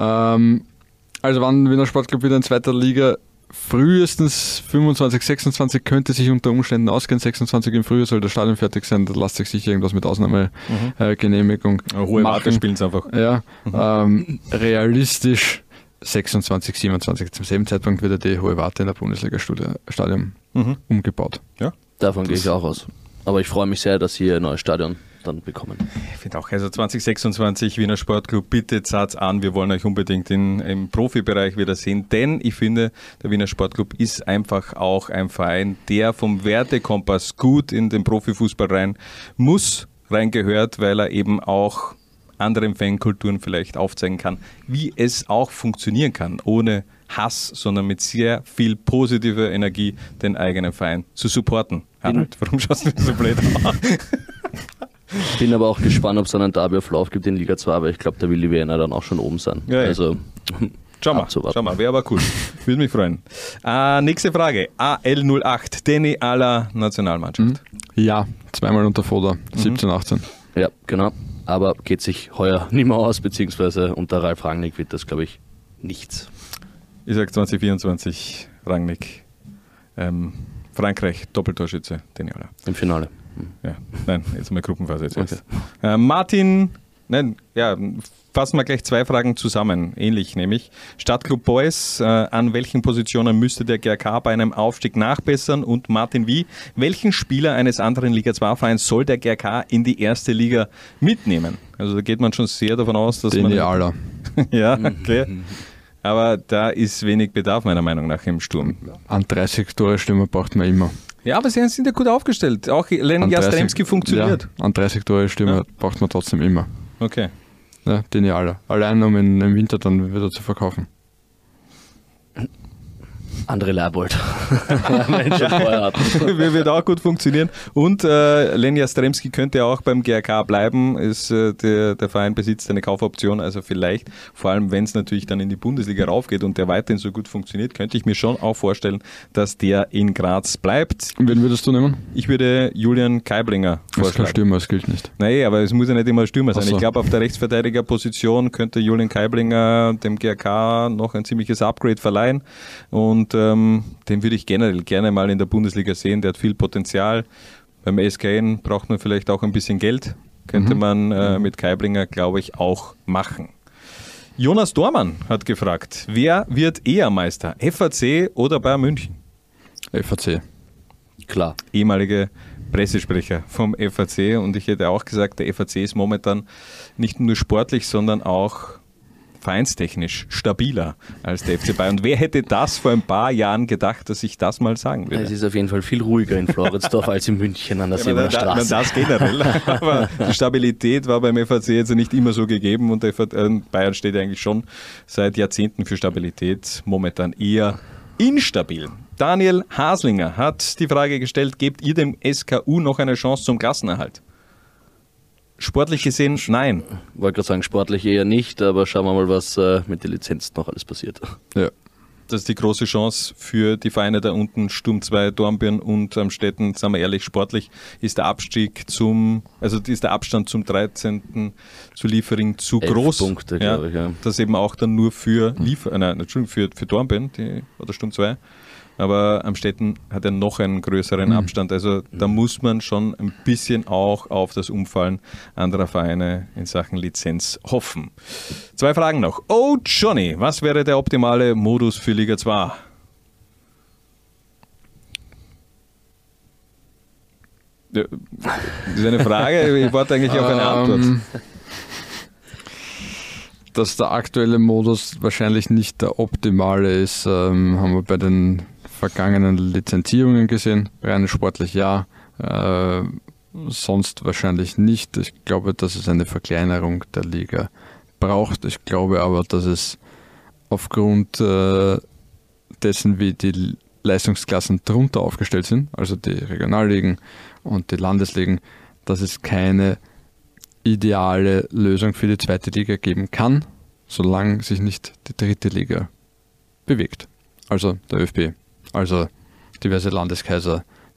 Also wann Wiener Sportclub wieder in zweiter Liga? Frühestens 25, 26 könnte sich unter Umständen ausgehen. 26 im Frühjahr soll das Stadion fertig sein. Da lässt sich sicher irgendwas mit Ausnahmegenehmigung hohe Warte spielen es einfach. Ja, realistisch 26, 27. Zum selben Zeitpunkt wird die Hohe Warte in der Bundesliga-Stadion umgebaut. Ja, davon gehe ich auch aus. Aber ich freue mich sehr, dass sie ein neues Stadion dann bekommen. Ich finde auch, also 2026 Wiener Sportclub, bitte zahlt an, wir wollen euch unbedingt im Profibereich wieder sehen, denn ich finde, der Wiener Sportclub ist einfach auch ein Verein, der vom Wertekompass gut in den Profifußball reingehört, weil er eben auch anderen Fankulturen vielleicht aufzeigen kann, wie es auch funktionieren kann, ohne Hass, sondern mit sehr viel positiver Energie den eigenen Verein zu supporten. Harald, warum schaust du mir so blöd an? Bin aber auch gespannt, ob es einen Derby auf Lauf gibt in Liga 2, aber ich glaube, da will die Wiener dann auch schon oben sein. Ja, ja. Also, schau mal, wäre aber cool. Würde mich freuen. Nächste Frage. AL08, Danny Aller Nationalmannschaft. Ja, zweimal unter Foda, 17, 18. Ja, genau. Aber geht sich heuer nicht mehr aus, beziehungsweise unter Ralf Rangnick wird das, glaube ich, nichts. Ich sage 2024 Rangnick. Frankreich, Doppeltorschütze, Danny Aller. Im Finale. Ja, nein, jetzt mal Gruppenphase jetzt erst. Martin, fassen wir gleich zwei Fragen zusammen, ähnlich nämlich. Stadtclub Boys, an welchen Positionen müsste der GRK bei einem Aufstieg nachbessern? Und Martin Wie, welchen Spieler eines anderen Liga-2-Vereins soll der GRK in die erste Liga mitnehmen? Also da geht man schon sehr davon aus, dass Danny Aller. Ja, okay. Aber da ist wenig Bedarf meiner Meinung nach im Sturm. An 30 Tore Stürmer braucht man immer. Ja, aber sie sind ja gut aufgestellt. Auch Len Jastrzemski funktioniert. Ja, an 30 Tore Stürmer braucht man trotzdem immer. Okay. Ja, den ja alle. Allein um im Winter dann wieder zu verkaufen. André Leibold. Wird auch gut funktionieren. Und Len Jastrzemski könnte auch beim GRK bleiben. Der Verein besitzt eine Kaufoption, also vielleicht, vor allem wenn es natürlich dann in die Bundesliga raufgeht und der weiterhin so gut funktioniert, könnte ich mir schon auch vorstellen, dass der in Graz bleibt. Und wen würdest du nehmen? Ich würde Julian Keiblinger vorschlagen. Das ist kein Stürmer, das gilt nicht. Nein, aber es muss ja nicht immer Stürmer sein. So. Ich glaube, auf der Rechtsverteidigerposition könnte Julian Keiblinger dem GRK noch ein ziemliches Upgrade verleihen und den würde ich generell gerne mal in der Bundesliga sehen. Der hat viel Potenzial. Beim SKN braucht man vielleicht auch ein bisschen Geld. Könnte man mit Keiblinger, glaube ich, auch machen. Jonas Dormann hat gefragt, wer wird eher Meister? FAC oder Bayern München? FAC. Klar. Ehemalige Pressesprecher vom FAC und ich hätte auch gesagt, der FAC ist momentan nicht nur sportlich, sondern auch vereinstechnisch stabiler als der FC Bayern. Und wer hätte das vor ein paar Jahren gedacht, dass ich das mal sagen würde? Es ist auf jeden Fall viel ruhiger in Floridsdorf als in München an der Sebener Straße. Das generell. Aber die Stabilität war beim FAC jetzt nicht immer so gegeben und Bayern steht eigentlich schon seit Jahrzehnten für Stabilität, momentan eher instabil. Daniel Haslinger hat die Frage gestellt, gebt ihr dem SKU noch eine Chance zum Klassenerhalt? Sportlich gesehen, nein. Ich wollte gerade sagen, sportlich eher nicht, aber schauen wir mal, was mit den Lizenzen noch alles passiert. Ja. Das ist die große Chance für die Vereine da unten, Sturm 2, Dornbirn und Amstetten, sagen wir ehrlich, sportlich ist der Abstand zum 13. zu Liefering zu 11 groß. Punkte, glaube ich, ja. Das eben auch dann nur für für Dornbirn oder Sturm 2. Aber Amstetten hat ja noch einen größeren Abstand. Also da muss man schon ein bisschen auch auf das Umfallen anderer Vereine in Sachen Lizenz hoffen. 2 Fragen noch. Oh Johnny, was wäre der optimale Modus für Liga 2? Das ist eine Frage, ich warte eigentlich auf eine Antwort. Dass der aktuelle Modus wahrscheinlich nicht der optimale ist, haben wir bei den vergangenen Lizenzierungen gesehen. Rein sportlich ja, sonst wahrscheinlich nicht. Ich glaube, dass es eine Verkleinerung der Liga braucht. Ich glaube aber, dass es aufgrund dessen, wie die Leistungsklassen drunter aufgestellt sind, also die Regionalligen und die Landesligen, dass es keine ideale Lösung für die zweite Liga geben kann, solange sich nicht die dritte Liga bewegt. Also der ÖFB, also diverse Landeskaiser,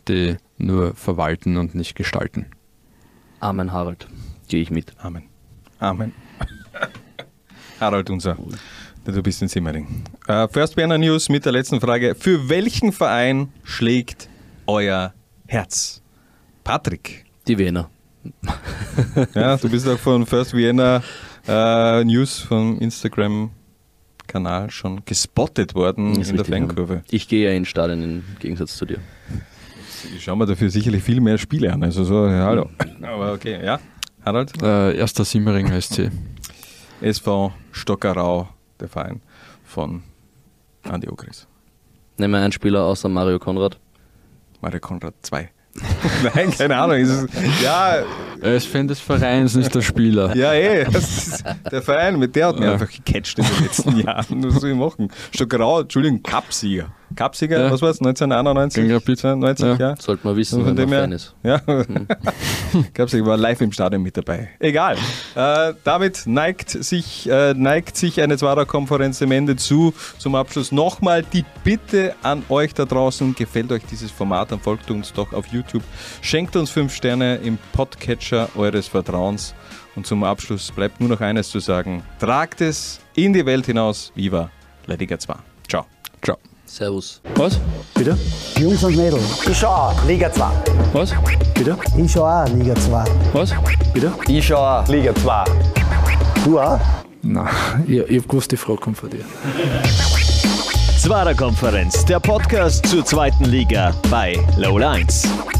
die nur verwalten und nicht gestalten. Amen, Harald. Gehe ich mit. Amen. Amen. Harald, du bist in Simmering. First Berner News mit der letzten Frage. Für welchen Verein schlägt euer Herz? Patrick. Die Wiener. Ja, du bist auch von First Vienna News vom Instagram-Kanal schon gespottet worden in der Fankurve. Ja. Ich gehe ja ins Stadion im Gegensatz zu dir. Ich schaue mir dafür sicherlich viel mehr Spiele an. Also so, ja, hallo. Aber okay, ja. Harald? Erster Simmering SC. SV Stockerau, der Verein von Andi Ogris. Nehmen wir einen Spieler außer Mario Konrad. Mario Konrad 2. Nein, keine Ahnung. Er ist Fan des Vereins, nicht der Spieler. Ja, das ist der Verein, mit der hat mich einfach gecatcht in den letzten Jahren. Was soll ich machen? Stockerau, Entschuldigung, Cupsieger. Cupsieger, was war es? 1991? 90, ja. Sollte man wissen, wenn man Fan ist. Ja. Cupsieger war live im Stadion mit dabei. Egal. Damit neigt sich eine Zwarer-Konferenz dem Ende zu. Zum Abschluss nochmal die Bitte an euch da draußen. Gefällt euch dieses Format, dann folgt uns doch auf YouTube. Schenkt uns 5 Sterne im Podcatcher eures Vertrauens. Und zum Abschluss bleibt nur noch eines zu sagen. Tragt es in die Welt hinaus. Viva La Liga 2. Ciao. Ciao. Servus. Was? Bitte? Jungs und Mädels. Ich schau auch Liga 2. Was? Bitte? Ich schau auch Liga 2. Was? Bitte? Ich schau auch Liga 2. Du auch? Nein, ich hab gewusst, die Frage kommt von dir. Zwarer Konferenz, der Podcast zur zweiten Liga bei Low 1.